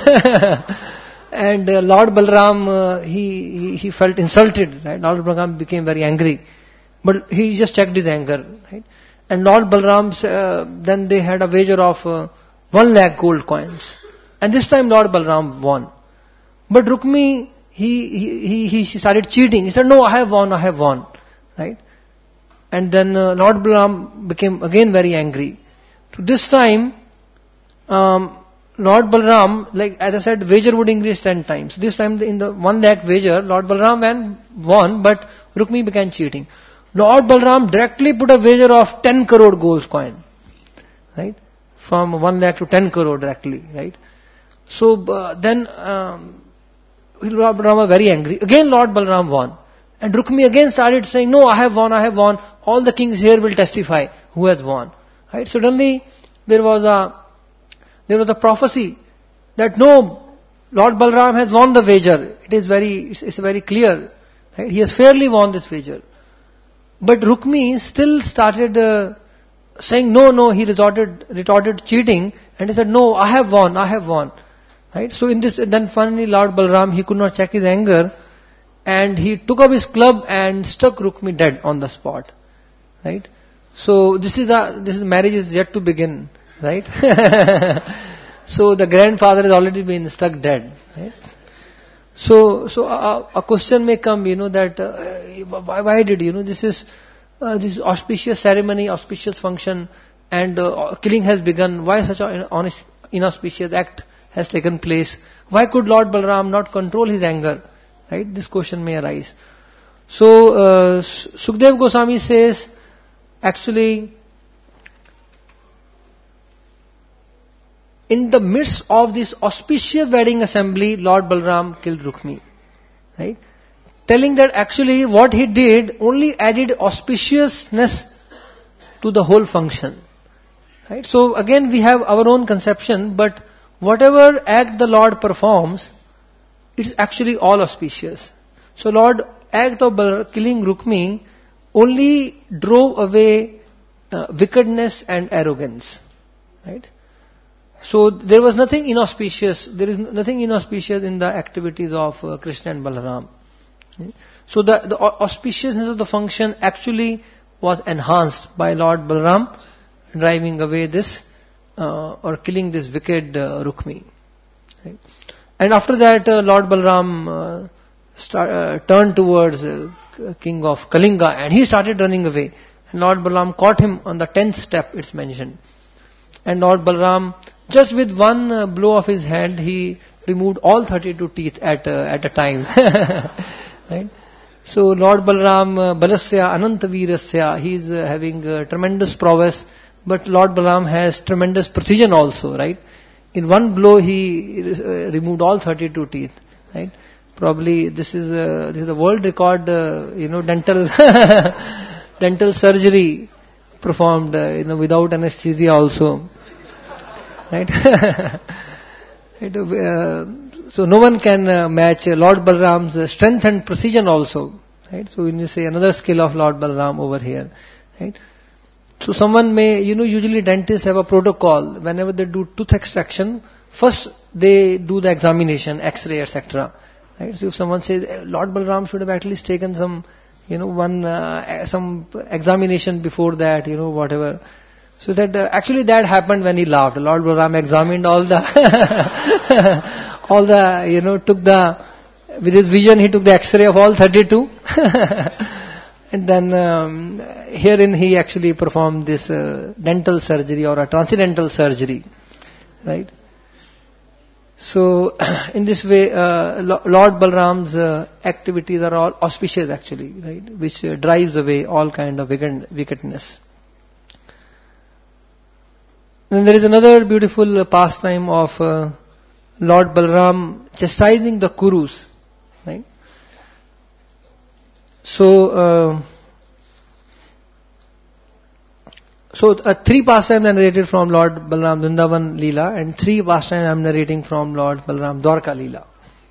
And Lord Balram, he felt insulted, right? Lord Balram became very angry. But he just checked his anger, right? And Lord Balram, then they had a wager of 1 lakh gold coins. And this time Lord Balram won. But Rukmi, he started cheating. He said, no, I have won, right? And then Lord Balram became again very angry. So this time, Lord Balram, like as I said, wager would increase 10 times. This time in the 1 lakh wager, Lord Balram won, but Rukmi began cheating. Lord Balram directly put a wager of 10 crore gold coin. Right? From 1 lakh to 10 crore directly. Right? So then Lord Balram was very angry. Again Lord Balram won. And Rukmi again started saying, no, I have won. All the kings here will testify who has won. Right? Suddenly there was there was a prophecy that no, Lord Balram has won the wager. It's very clear. Right? He has fairly won this wager. But Rukmi still started saying no, he retorted cheating, and he said, no, I have won. Right? So then finally Lord Balram, he could not check his anger, and he took up his club and struck Rukmi dead on the spot. Right? So this marriage is yet to begin. Right? So the grandfather has already been struck dead. Right? So a question may come, that why did this auspicious ceremony, auspicious function, and killing has begun. Why such an inauspicious act has taken place? Why could Lord Balram not control his anger? Right? This question may arise. So Sukdev Goswami says, actually, in the midst of this auspicious wedding assembly, Lord Balram killed Rukmi. Right? Telling that actually what he did only added auspiciousness to the whole function. Right? So again we have our own conception, but whatever act the Lord performs, it's actually all auspicious. So Lord act of killing Rukmi only drove away wickedness and arrogance. Right? So there was nothing inauspicious. There is nothing inauspicious in the activities of Krishna and Balaram. So the auspiciousness of the function actually was enhanced by Lord Balaram driving away this or killing this wicked Rukmi. Right? And after that Lord Balaram turned towards king of Kalinga, and he started running away. And Lord Balaram caught him on the 10th step, it's mentioned. And Lord Balaram, just with one blow of his hand, he removed all 32 teeth at a time. Right? So Lord Balaram, Balasya, Anantavirasya, he is having tremendous prowess, but Lord Balaram has tremendous precision also, right? In one blow he removed all 32 teeth, right? Probably this is a world record, dental dental surgery performed, without anesthesia also. Right? So no one can match Lord Balaram's strength and precision also. Right? So when you say another skill of Lord Balaram over here. Right? So someone may, usually dentists have a protocol. Whenever they do tooth extraction, first they do the examination, X-ray, etc. Right? So if someone says, Lord Balaram should have at least taken some, some examination before that, whatever. So that actually that happened when he laughed. Lord Balaram examined all the, with his vision he took the X-ray of all 32. And then herein he actually performed this dental surgery or a transcendental surgery. Right? So in this way, Lord Balaram's activities are all auspicious actually, right? Which drives away all kind of wickedness. Then there is another beautiful pastime of Lord Balaram chastising the Kurus. Right? So, three pastimes are narrated from Lord Balaram Vrindavan Leela, and three pastimes I am narrating from Lord Balaram Dwarka Leela.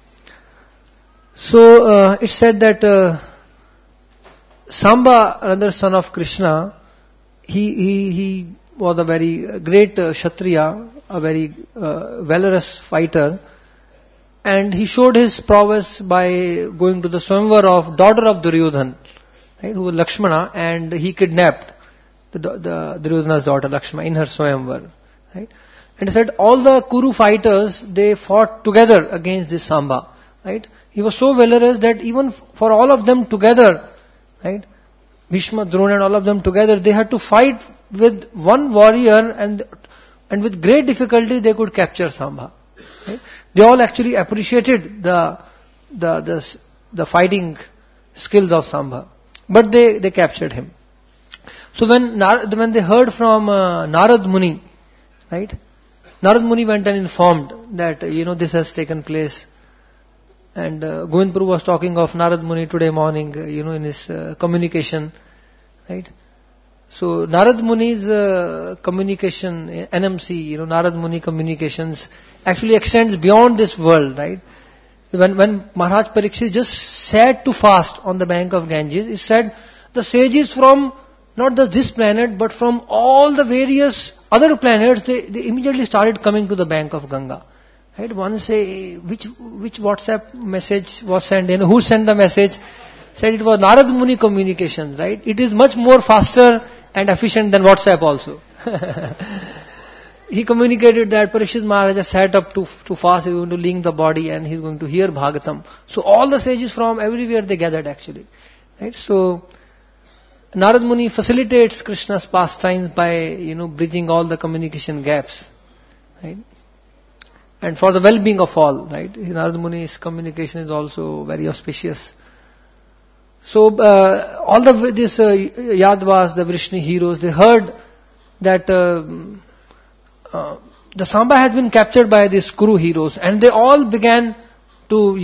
So, it's said that Samba, another son of Krishna, he was a very great Kshatriya, a very valorous fighter, and he showed his prowess by going to the Swayamvar of daughter of Duryodhan, right, who was Lakshmana, and he kidnapped the Duryodhana's daughter Lakshmana in her Swayamvar, right? And he said all the Kuru fighters, they fought together against this Samba, right? He was so valorous that even for all of them together, right, Bhishma, Drona and all of them together, they had to fight with one warrior, and with great difficulty they could capture Samba. Right? They all actually appreciated the fighting skills of Samba, but they captured him. So when they heard from Narad Muni, right? Narad Muni went and informed that this has taken place, and Govind Prabhu was talking of Narad Muni today morning, in his communication, right? So Narad Muni's communication, NMC, Narad Muni communications actually extends beyond this world, right? When Maharaj Parikshit just sat to fast on the bank of Ganges, he said, the sages from not just this planet, but from all the various other planets, they immediately started coming to the bank of Ganga. Right? One say, which WhatsApp message was sent, who sent the message? Said it was Narad Muni communications, right? It is much more faster and efficient than WhatsApp also. He communicated that Parikshit Maharaj sat up to fast, he was going to link the body and he is going to hear Bhagavatam. So all the sages from everywhere they gathered actually. Right? So Narad Muni facilitates Krishna's pastimes by, bridging all the communication gaps. Right? And for the well-being of all, right? Narad Muni's communication is also very auspicious. So all these Yadvas, the Vrishni heroes, they heard that the Samba has been captured by these Kuru heroes, and they all began to,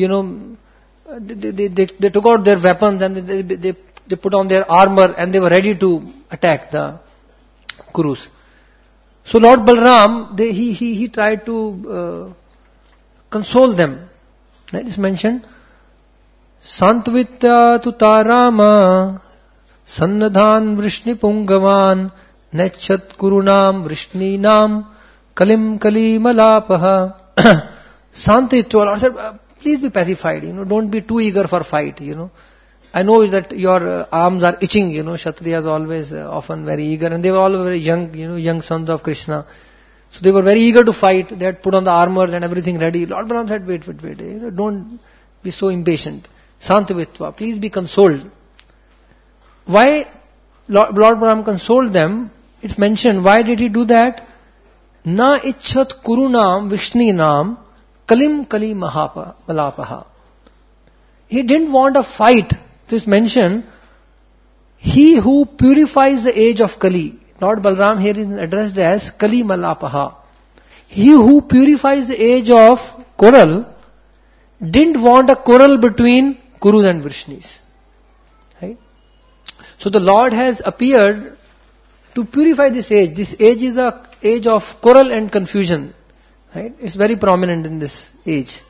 they took out their weapons and they put on their armor and they were ready to attack the Kurus. So Lord Balram, he tried to console them. That is mentioned. Santvitya tutarama sannadhan vrishni pungavan nechat kurunam vrishni nam kalim kalimalapaha. Santvitya, Lord said, please be pacified, don't be too eager for fight, I know that your arms are itching, Kshatriyas always often very eager, and they were all very young, young sons of Krishna. So they were very eager to fight, they had put on the armors and everything ready. Lord Balram said, wait, don't be so impatient. Santvitva, please be consoled. Why Lord Balram consoled them? It's mentioned, why did he do that? Na ichat kurunam vishninam kalim kali malapaha. He didn't want a fight. This mentioned, he who purifies the age of Kali. Lord Balram here is addressed as Kali Malapaha. He who purifies the age of coral didn't want a quarrel between Kurus and Vrishnis. Right? So the Lord has appeared to purify this age. This age is a age of quarrel and confusion. Right? It's very prominent in this age.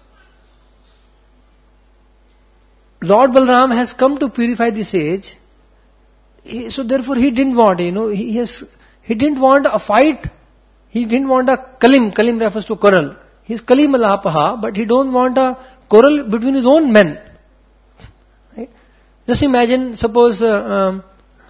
Lord Balram has come to purify this age. So therefore he didn't want, he didn't want a fight. He didn't want a kalim. Kalim refers to quarrel. He's kalim alapaha, but he don't want a quarrel between his own men. Right? Just imagine, suppose there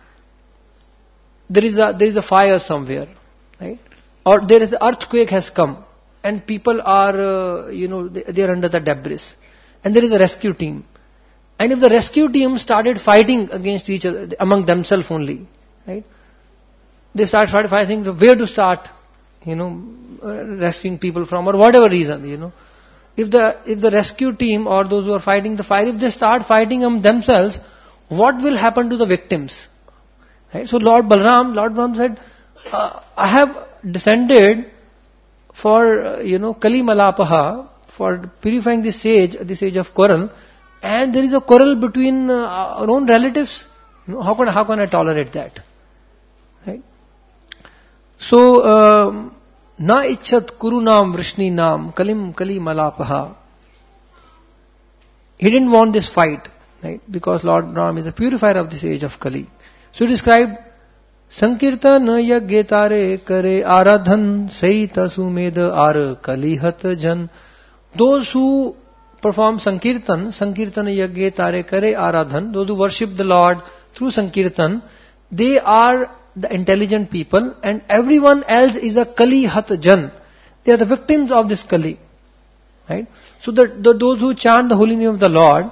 is a fire somewhere, right? Or there is an earthquake has come, and people are, they are under the debris, and there is a rescue team. And if the rescue team started fighting against each other, among themselves only, right? They start fighting where to start, rescuing people from, or whatever reason, If the rescue team or those who are fighting the fire, if they start fighting among themselves, what will happen to the victims? Right? So Lord Balram said, I have descended for, Kali Malapaha, for purifying this age of quarrel, and there is a quarrel between our own relatives. How can I tolerate that? Right? So, na ichat kurunam vrishni nam kalim kali malapaha. He didn't want this fight, right? Because Lord Ram is the purifier of this age of Kali. So he described Sankirtan yaggetare kare aradhan saita sumeda ar kalihat jan. Those who perform Sankirtan yagge tare kare aradhan, those who worship the Lord through Sankirtan, they are the intelligent people, and everyone else is a Kali Hat Jan. They are the victims of this Kali. Right? So those who chant the holy name of the Lord,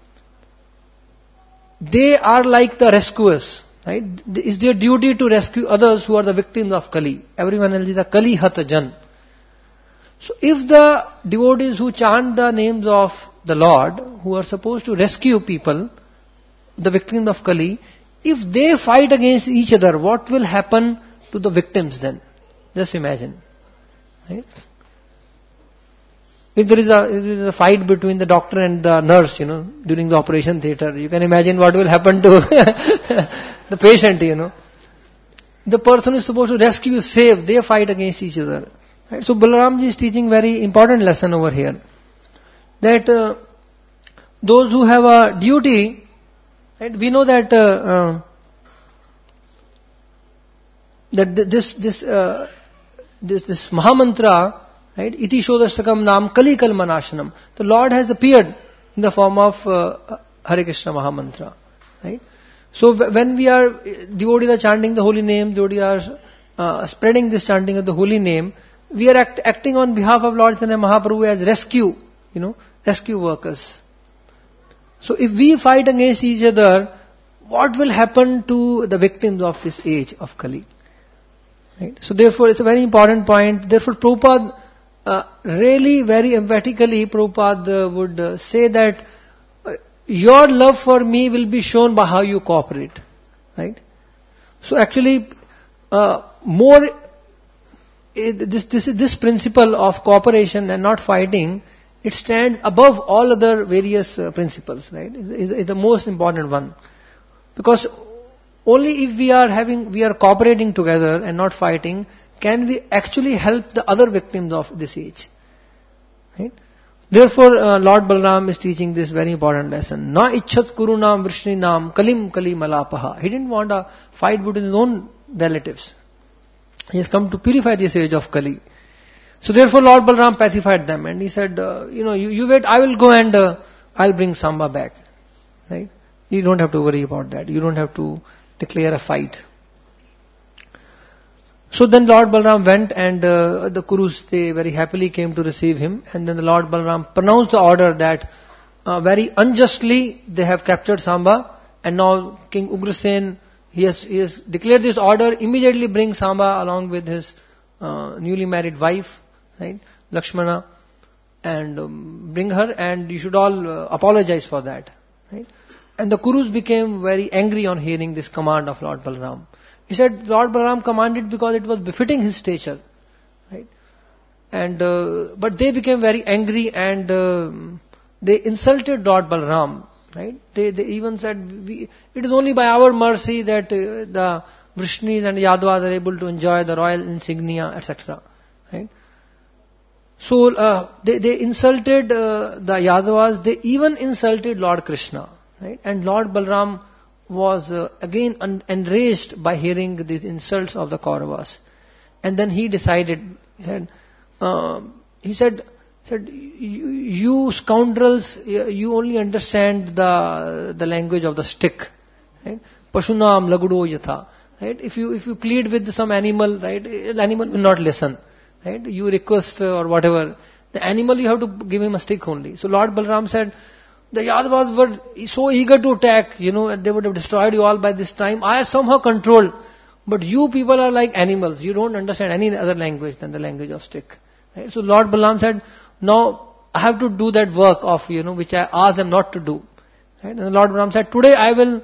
they are like the rescuers. Right? It's their duty to rescue others who are the victims of Kali. Everyone else is a Kali Hat Jan. So if the devotees who chant the names of the Lord, who are supposed to rescue people, the victims of Kali, if they fight against each other, what will happen to the victims then? Just imagine. Right? If there is a fight between the doctor and the nurse, during the operation theatre, you can imagine what will happen to the patient, the person who is supposed to rescue, save, they fight against each other. Right? So Balaramji is teaching very important lesson over here. That those who have a duty, right, we know that this Mahamantra, right, Iti Shodashtakam Nam Kali Kalmanashanam. The Lord has appeared in the form of Hare Krishna Mahamantra. Right? So when we are, devotees are chanting the holy name, devotees are spreading this chanting of the holy name, we are acting on behalf of Lord Chaitanya Mahaprabhu as rescue, rescue workers. So if we fight against each other, what will happen to the victims of this age of Kali? Right? So therefore it's a very important point. Therefore Prabhupada, really very emphatically, Prabhupada would say that your love for me will be shown by how you cooperate. Right? So actually, this principle of cooperation and not fighting, it stands above all other various principles. Right? Is the most important one. Because only if we are cooperating together and not fighting, can we actually help the other victims of this age. Right? Therefore, Lord Balaram is teaching this very important lesson. Na icchat kurunam vrishninam kalim kali malapaha. He didn't want a fight between his own relatives. He has come to purify this age of Kali. So therefore, Lord Balaram pacified them and he said, you wait, I will go and I'll bring Samba back. Right? You don't have to worry about that. You don't have to declare a fight. So then Lord Balaram went and the Kurus, they very happily came to receive him. And then the Lord Balaram pronounced the order that very unjustly they have captured Samba. And now King Ugrasen, he has declared this order, immediately bring Samba along with his newly married wife, right, Lakshmana, and bring her, and you should all apologize for that. Right? And the Kurus became very angry on hearing this command of Lord Balaram. He said, Lord Balaram commanded because it was befitting his stature. Right? And but they became very angry and they insulted Lord Balaram. Right? They even said, it is only by our mercy that the Vrishnis and Yadavas are able to enjoy the royal insignia, etc. Right? So they insulted the Yadavas. They even insulted Lord Krishna. Right? And Lord Balaram was again enraged by hearing these insults of the Kauravas. And then he decided, he said, you scoundrels, you only understand the language of the stick. Right? Pashunam lagudo yatha. Right? If you plead with some animal, right, the animal will not listen. Right? You request or whatever, the animal you have to give him a stick only. So Lord Balaram said, the Yadavas were so eager to attack, they would have destroyed you all by this time. I somehow controlled. But you people are like animals. You don't understand any other language than the language of stick. Right? So Lord Balaram said, now I have to do that work of, which I asked them not to do. Right? And the Lord Balaram said, today I will,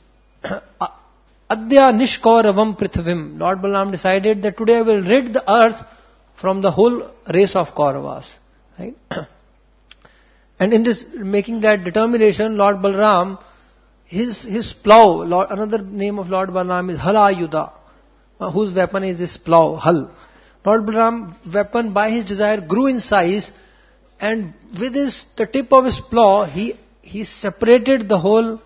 Adya Nishkauravam Prithvim. Lord Balaram decided that today I will rid the earth from the whole race of Kauravas. Right? And in this, making that determination, Lord Balaram, his plow, another name of Lord Balaram is Halayuda, whose weapon is this plow, Hal. Lord Balaram's weapon, by his desire, grew in size, and with the tip of his plow, he separated the whole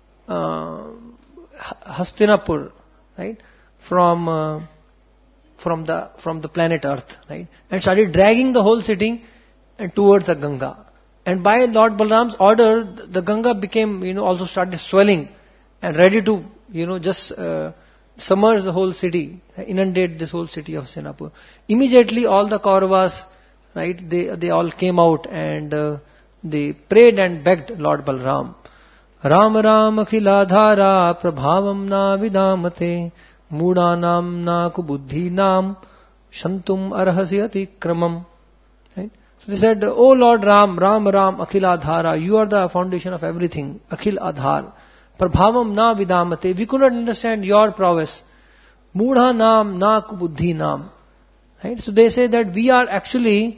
Hastinapur, right, from the planet Earth, right, and started dragging the whole city and towards the Ganga. And by Lord Balaram's order, the Ganga became, also started swelling and ready to, just submerge the whole city, inundate this whole city of Hastinapur. Immediately all the Kauravas, right, they all came out and they prayed and begged Lord Balaram. Ram Ram Akhiladhara Prabhavam Na Vidamate Mudanam Na Kubuddhi Nam Shantum Arhasi Atikramam. Right? So they said, oh Lord Ram, Ram Ram Akhiladhara, you are the foundation of everything, Akhil Adhar. Prabhavam Na Vidamate, we could not understand your prowess. Mudha Nam Na Kubuddhi Nam. Right? So they say that we are actually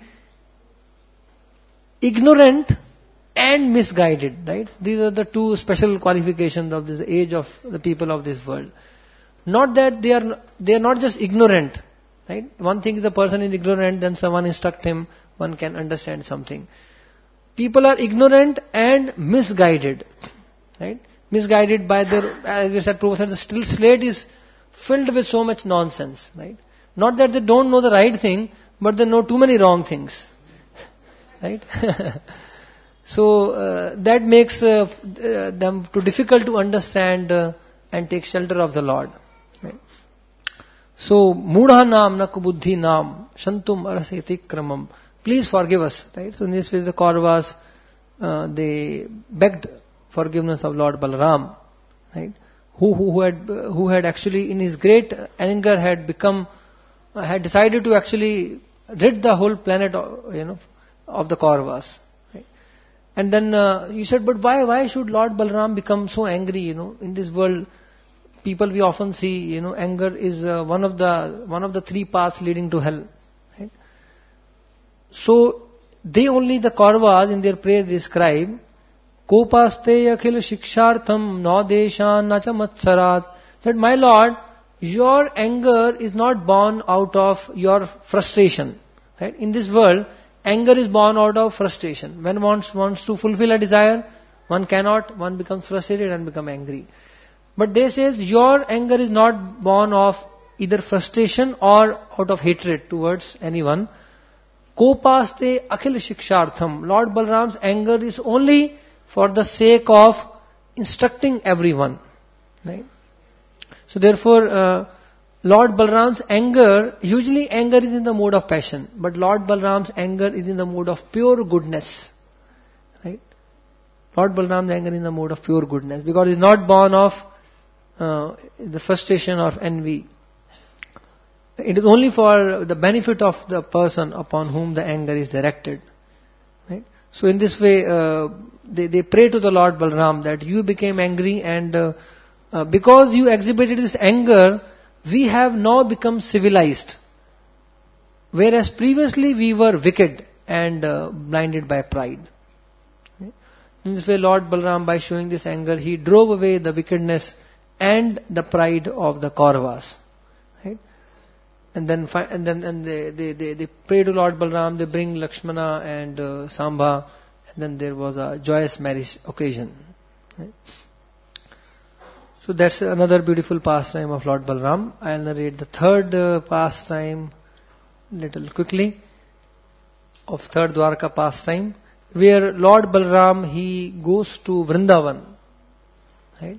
ignorant and misguided. Right? These are the two special qualifications of this age of the people of this world. Not that they are not just ignorant, right? One thing is the person is ignorant, then someone instruct him, one can understand something. People are ignorant and misguided, right? Misguided by their, as we said, Prabhupada said, the still slate is filled with so much nonsense, right? Not that they don't know the right thing, but they know too many wrong things, right? So that makes them too difficult to understand and take shelter of the Lord. Right? So Mudha Nam Naku Buddhi Nam Shantum Araseti Kramam. Please forgive us. Right? So in this way the Kauravas they begged forgiveness of Lord Balaram, right? Who had actually in his great anger had decided to actually rid the whole planet of the Kauravas. And then you said, but why should Lord Balaram become so angry? In this world, people we often see, anger is one of the three paths leading to hell. Right? So the Kauravas in their prayer describe, Kopaste akhil shikshartham na deshan na cha matsarat. Said, my Lord, your anger is not born out of your frustration. Right? In this world, anger is born out of frustration. When one wants to fulfill a desire, one cannot, one becomes frustrated and become angry. But they says your anger is not born of either frustration or out of hatred towards anyone. Kopaste akhil shikshartham. Lord Balaram's anger is only for the sake of instructing everyone. Right? So therefore, Lord Balaram's anger, usually anger is in the mode of passion, but Lord Balaram's anger is in the mode of pure goodness. Right? Lord Balaram's anger is in the mode of pure goodness, because it's not born of the frustration or envy. It is only for the benefit of the person upon whom the anger is directed. Right? So in this way, they pray to the Lord Balaram that you became angry, and because you exhibited this anger, we have now become civilized. Whereas previously we were wicked and blinded by pride. In this way, Lord Balaram, by showing this anger, he drove away the wickedness and the pride of the Kauravas. Right? And then they pray to Lord Balaram, they bring Lakshmana and Sambha, and then there was a joyous marriage occasion. Right? So that's another beautiful pastime of Lord Balaram. I'll narrate the third pastime little quickly, of third Dwarka pastime, where Lord Balaram, he goes to Vrindavan. Right?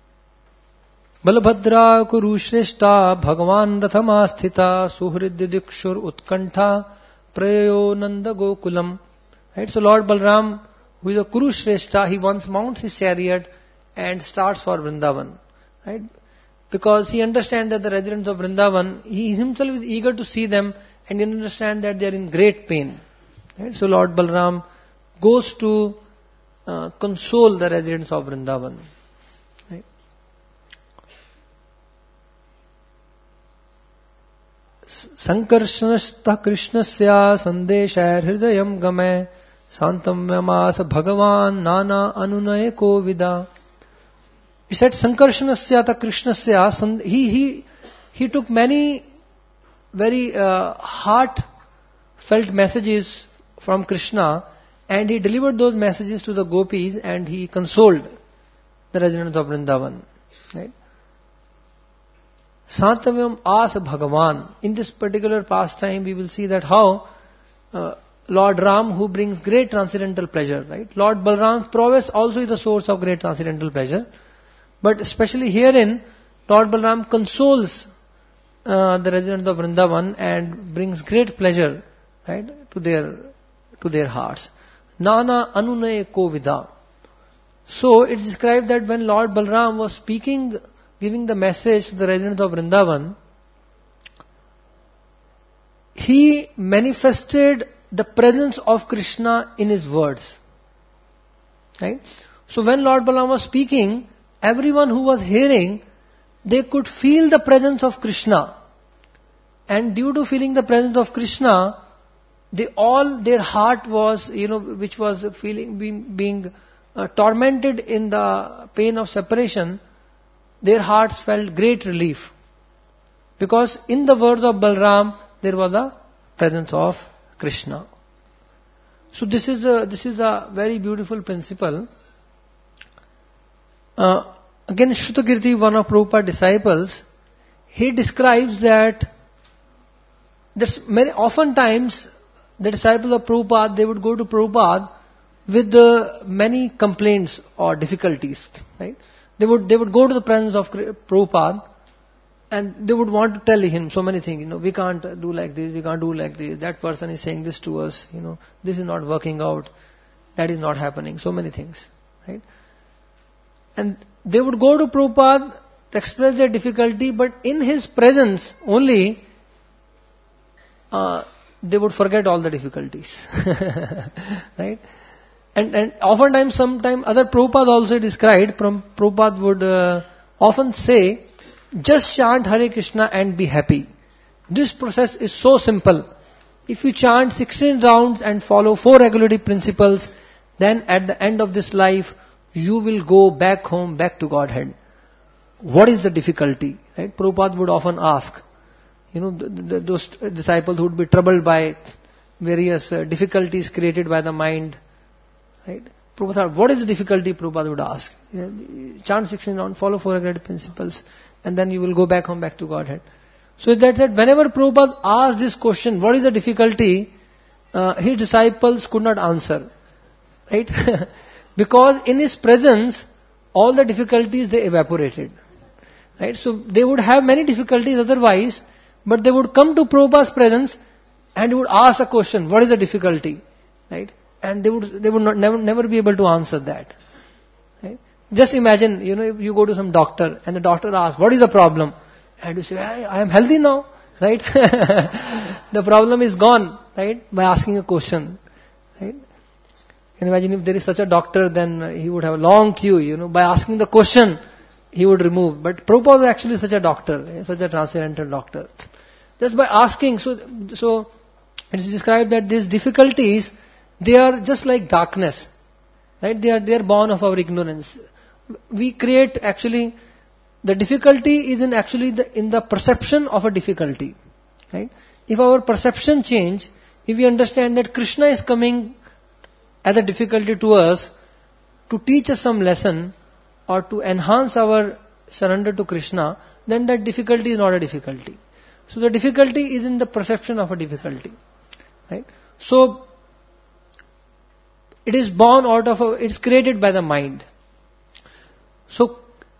Balabhadra Kuru Shreshta Bhagavan Rathama Sthita Suhridya Dikshur Utkantha Prayo Nanda Gokulam. Right? So Lord Balaram, who is a Kuru Shreshta, he once mounts his chariot and starts for Vrindavan, right? Because he understands that the residents of Vrindavan, he himself is eager to see them, and he understands that they are in great pain. Right? So Lord Balaram goes to console the residents of Vrindavan. Right? Sankarshanastha Krishnasya Sandeshar Hridayam Game Santam Vyamasa Bhagavan Nana Anunaye Ko Vida. He said, Sankarshanasya ta Krishnasya, he took many very heartfelt messages from Krishna, and he delivered those messages to the gopis, and he consoled the residents of Vrindavan. Right? Santavyam Asa Bhagavan. In this particular pastime, we will see that how Lord Ram, who brings great transcendental pleasure, right? Lord Balaram's prowess also is the source of great transcendental pleasure. But especially herein, Lord Balaram consoles the residents of Vrindavan and brings great pleasure, right, to their hearts. Nana Anunaye Ko Vida. So it's described that when Lord Balaram was speaking, giving the message to the residents of Vrindavan, he manifested the presence of Krishna in his words. Right? So when Lord Balaram was speaking, everyone who was hearing, they could feel the presence of Krishna. And due to feeling the presence of Krishna, their heart was, which was being tormented in the pain of separation, their hearts felt great relief. Because in the words of Balram, there was a presence of Krishna. So this is a very beautiful principle. Again, Shrutakirti, one of Prabhupada's disciples, he describes that there's oftentimes the disciples of Prabhupada, they would go to Prabhupada with many complaints or difficulties. Right? They would go to the presence of Prabhupada and they would want to tell him so many things. We can't do like this, we can't do like this. That person is saying this to us. This is not working out. That is not happening. So many things. Right? And they would go to Prabhupada to express their difficulty, but in his presence only, they would forget all the difficulties. Right? And oftentimes, sometimes, other Prabhupada also described, Prabhupada would often say, just chant Hare Krishna and be happy. This process is so simple. If you chant 16 rounds and follow 4 regularity principles, then at the end of this life, you will go back home, back to Godhead. What is the difficulty? Right? Prabhupada would often ask, those disciples who would be troubled by various difficulties created by the mind. Right? Prabhupada, what is the difficulty? Prabhupada would ask. Chant 16 rounds, follow 4 regularity principles, and then you will go back home, back to Godhead. So that whenever Prabhupada asked this question, what is the difficulty? His disciples could not answer. Right? Because in his presence, all the difficulties, they evaporated. Right? So they would have many difficulties otherwise, but they would come to Prabhupada's presence and he would ask a question, what is the difficulty? Right? And they would never be able to answer that. Right? Just imagine, if you go to some doctor and the doctor asks, what is the problem? And you say, I am healthy now. Right? The problem is gone. Right? By asking a question. Right? Can you imagine if there is such a doctor, then he would have a long queue, by asking the question, he would remove. But Prabhupada was actually such a doctor, such a transcendental doctor. Just by asking, so it is described that these difficulties, they are just like darkness. Right? They are born of our ignorance. We create actually, the difficulty is in the perception of a difficulty. Right? If our perception change, if we understand that Krishna is coming as a difficulty to us to teach us some lesson or to enhance our surrender to Krishna, then that difficulty is not a difficulty. So the difficulty is in the perception of a difficulty. Right? So it is born it's created by the mind. So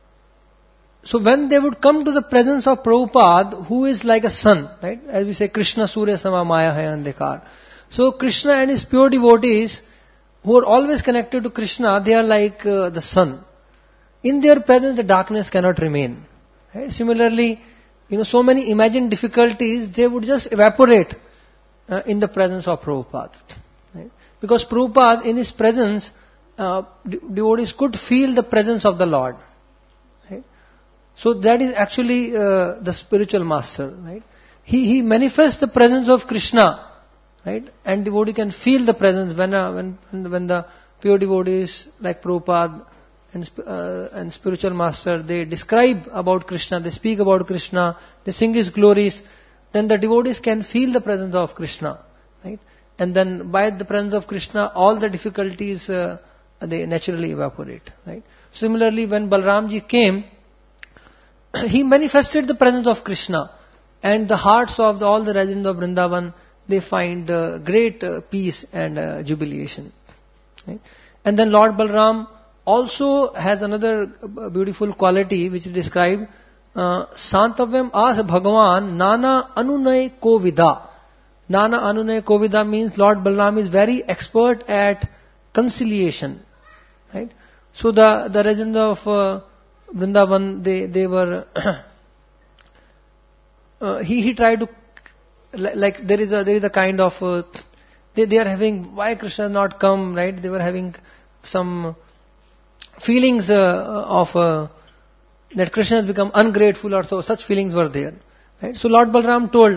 when they would come to the presence of Prabhupada, who is like a sun, right? As we say, Krishna Surya Sama Maya Hai Andhikar. So Krishna and his pure devotees, who are always connected to Krishna, they are like the sun. In their presence, the darkness cannot remain. Right? Similarly, so many imagined difficulties, they would just evaporate in the presence of Prabhupada. Right? Because Prabhupada, in his presence, devotees could feel the presence of the Lord. Right? So that is actually the spiritual master. Right? He manifests the presence of Krishna. Right? And devotee can feel the presence when the pure devotees like Prabhupada and spiritual master, they describe about Krishna, they speak about Krishna, they sing his glories, then the devotees can feel the presence of Krishna. Right? And then by the presence of Krishna, all the difficulties, they naturally evaporate. Right? Similarly, when Balramji came, he manifested the presence of Krishna, and the hearts of all the residents of Vrindavan, they find great peace and jubilation. Right? And then Lord Balram also has another beautiful quality which is described, Santavyam as Bhagavan Nana Anunay Kovida. Nana Anunay Kovida means Lord Balram is very expert at conciliation. Right? So the residents of Vrindavan, they were he tried to, like there is a kind of they are having, why Krishna not come, right? They were having some feelings of that Krishna has become ungrateful or so, such feelings were there. Right? So Lord Balram told,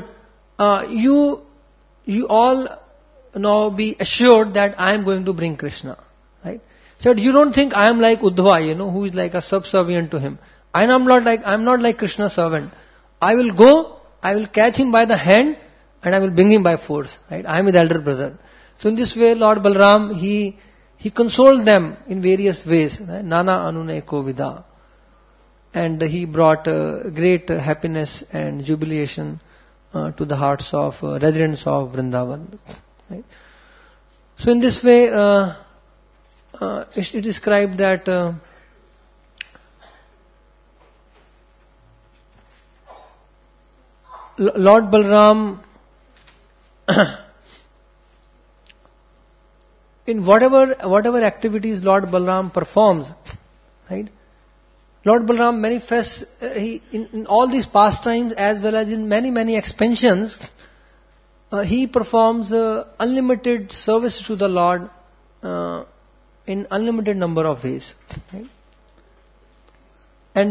you all now be assured that I am going to bring Krishna. Right? He said, you don't think I am like Uddhava, who is like a subservient to him. I'm not like Krishna's servant. I will go, I will catch him by the hand, and I will bring him by force. Right? I am his elder brother. So in this way, Lord Balram, he consoled them in various ways. Right? Nana anune ko vida. And he brought great happiness and jubilation to the hearts of residents of Vrindavan. Right? So in this way, it is described that Lord Balram, in whatever activities Lord Balram performs, right? Lord Balram manifests in all these pastimes as well as in many expansions. He performs unlimited service to the Lord in unlimited number of ways. Right? And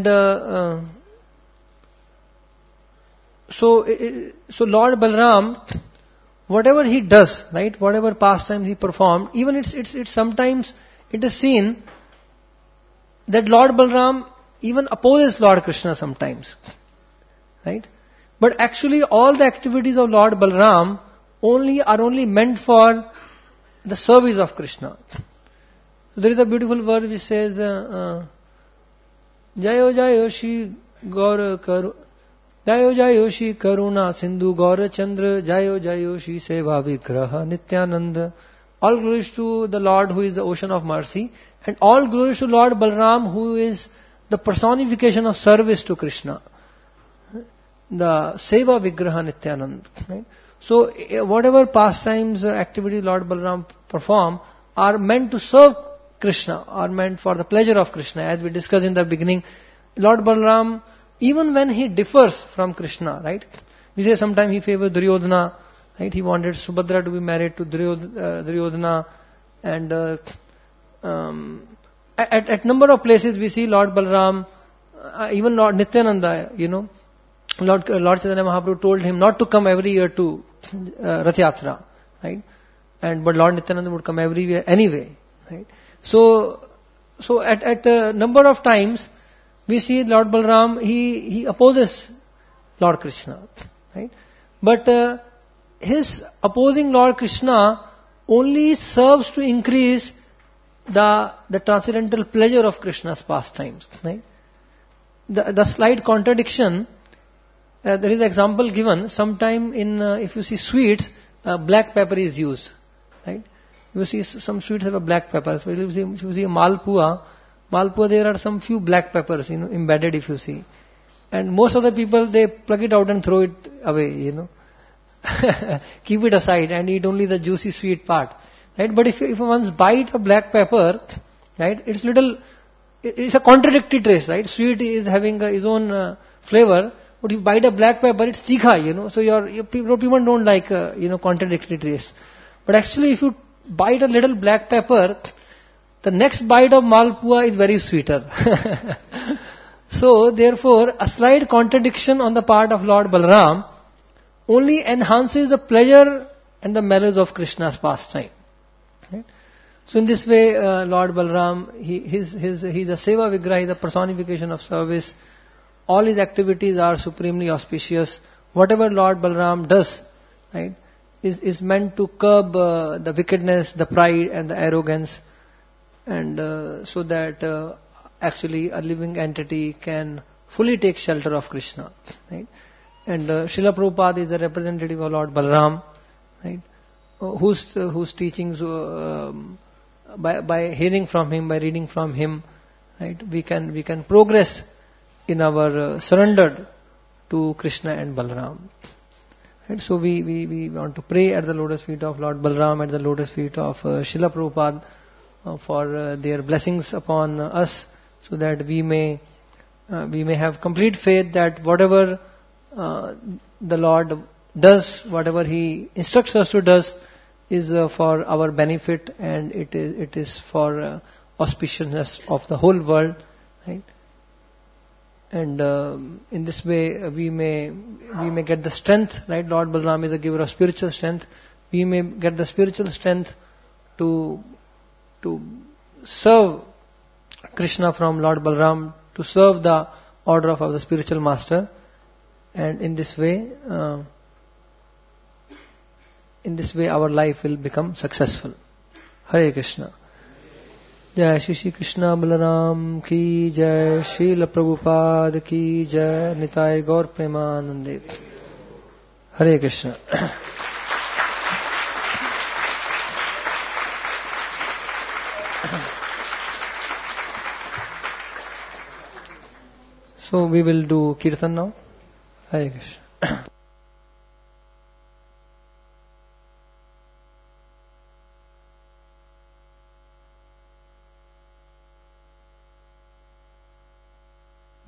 so Lord Balram, whatever he does, right, whatever pastimes he performed, even it's sometimes it is seen that Lord Balram even opposes Lord Krishna sometimes, right? But actually, all the activities of Lord Balram are only meant for the service of Krishna. So there is a beautiful verse which says, Jayo Jayo Shri Gaur Karu. Jayo Jayo Shri Karuna Sindhu Gaura Chandra Jayo Jayo Shri Seva Vigraha Nityananda. All glories to the Lord who is the ocean of mercy, and all glories to Lord Balram who is the personification of service to Krishna. The Seva Vigraha Nityananda. Right? So whatever pastimes, activities Lord Balram perform are meant to serve Krishna, are meant for the pleasure of Krishna. As we discussed in the beginning, Lord Balram, even when he differs from Krishna, right? We say sometimes he favored Duryodhana, right? He wanted Subhadra to be married to Duryodhana, and at number of places we see Lord Balram, even Lord Nityananda, Lord Chaitanya Mahaprabhu told him not to come every year to Rath Yatra, right? But Lord Nityananda would come every year anyway, right? So at a number of times we see Lord Balram, he opposes Lord Krishna, right? But his opposing Lord Krishna only serves to increase the transcendental pleasure of Krishna's pastimes, right? The slight contradiction, there is an example given. Sometime if you see sweets, black pepper is used, right? You see some sweets have a black pepper. So if you see a malpua, there are some few black peppers, embedded if you see. And most of the people, they pluck it out and throw it away, Keep it aside and eat only the juicy sweet part, right? But if one bite a black pepper, right, it's a contradictory taste, right? Sweet is having his own flavor, but if you bite a black pepper, it's tikha, So your people don't like, contradictory taste. But actually, if you bite a little black pepper, the next bite of malpua is very sweeter. So, therefore, a slight contradiction on the part of Lord Balram only enhances the pleasure and the mellows of Krishna's pastime. Right? So, in this way, Lord Balram, he's a Seva Vigraha, he's a personification of service. All his activities are supremely auspicious. Whatever Lord Balram does, right, is meant to curb the wickedness, the pride and the arrogance, and so that actually a living entity can fully take shelter of Krishna, right? And Srila Prabhupada is a representative of Lord Balram, right? Whose teachings, by hearing from him, by reading from him, right, we can progress in our surrender to Krishna and Balram. Right? So we want to pray at the lotus feet of Lord Balram, at the lotus feet of Srila Prabhupada for their blessings upon us, so that we may have complete faith that whatever the Lord does, whatever He instructs us to do, is for our benefit, and it is for auspiciousness of the whole world, right? And in this way we may get the strength, right? Lord Balram is a giver of spiritual strength. We may get the spiritual strength to serve Krishna from Lord Balram, to serve the order of the spiritual master, and in this way our life will become successful. Hare Krishna. Jai Shri Krishna Balaram ki jai, Srila Prabhupada ki jai, Nitai Gaur Premanande. Hare Krishna. So we will do Kirtan now. Hare Krishna.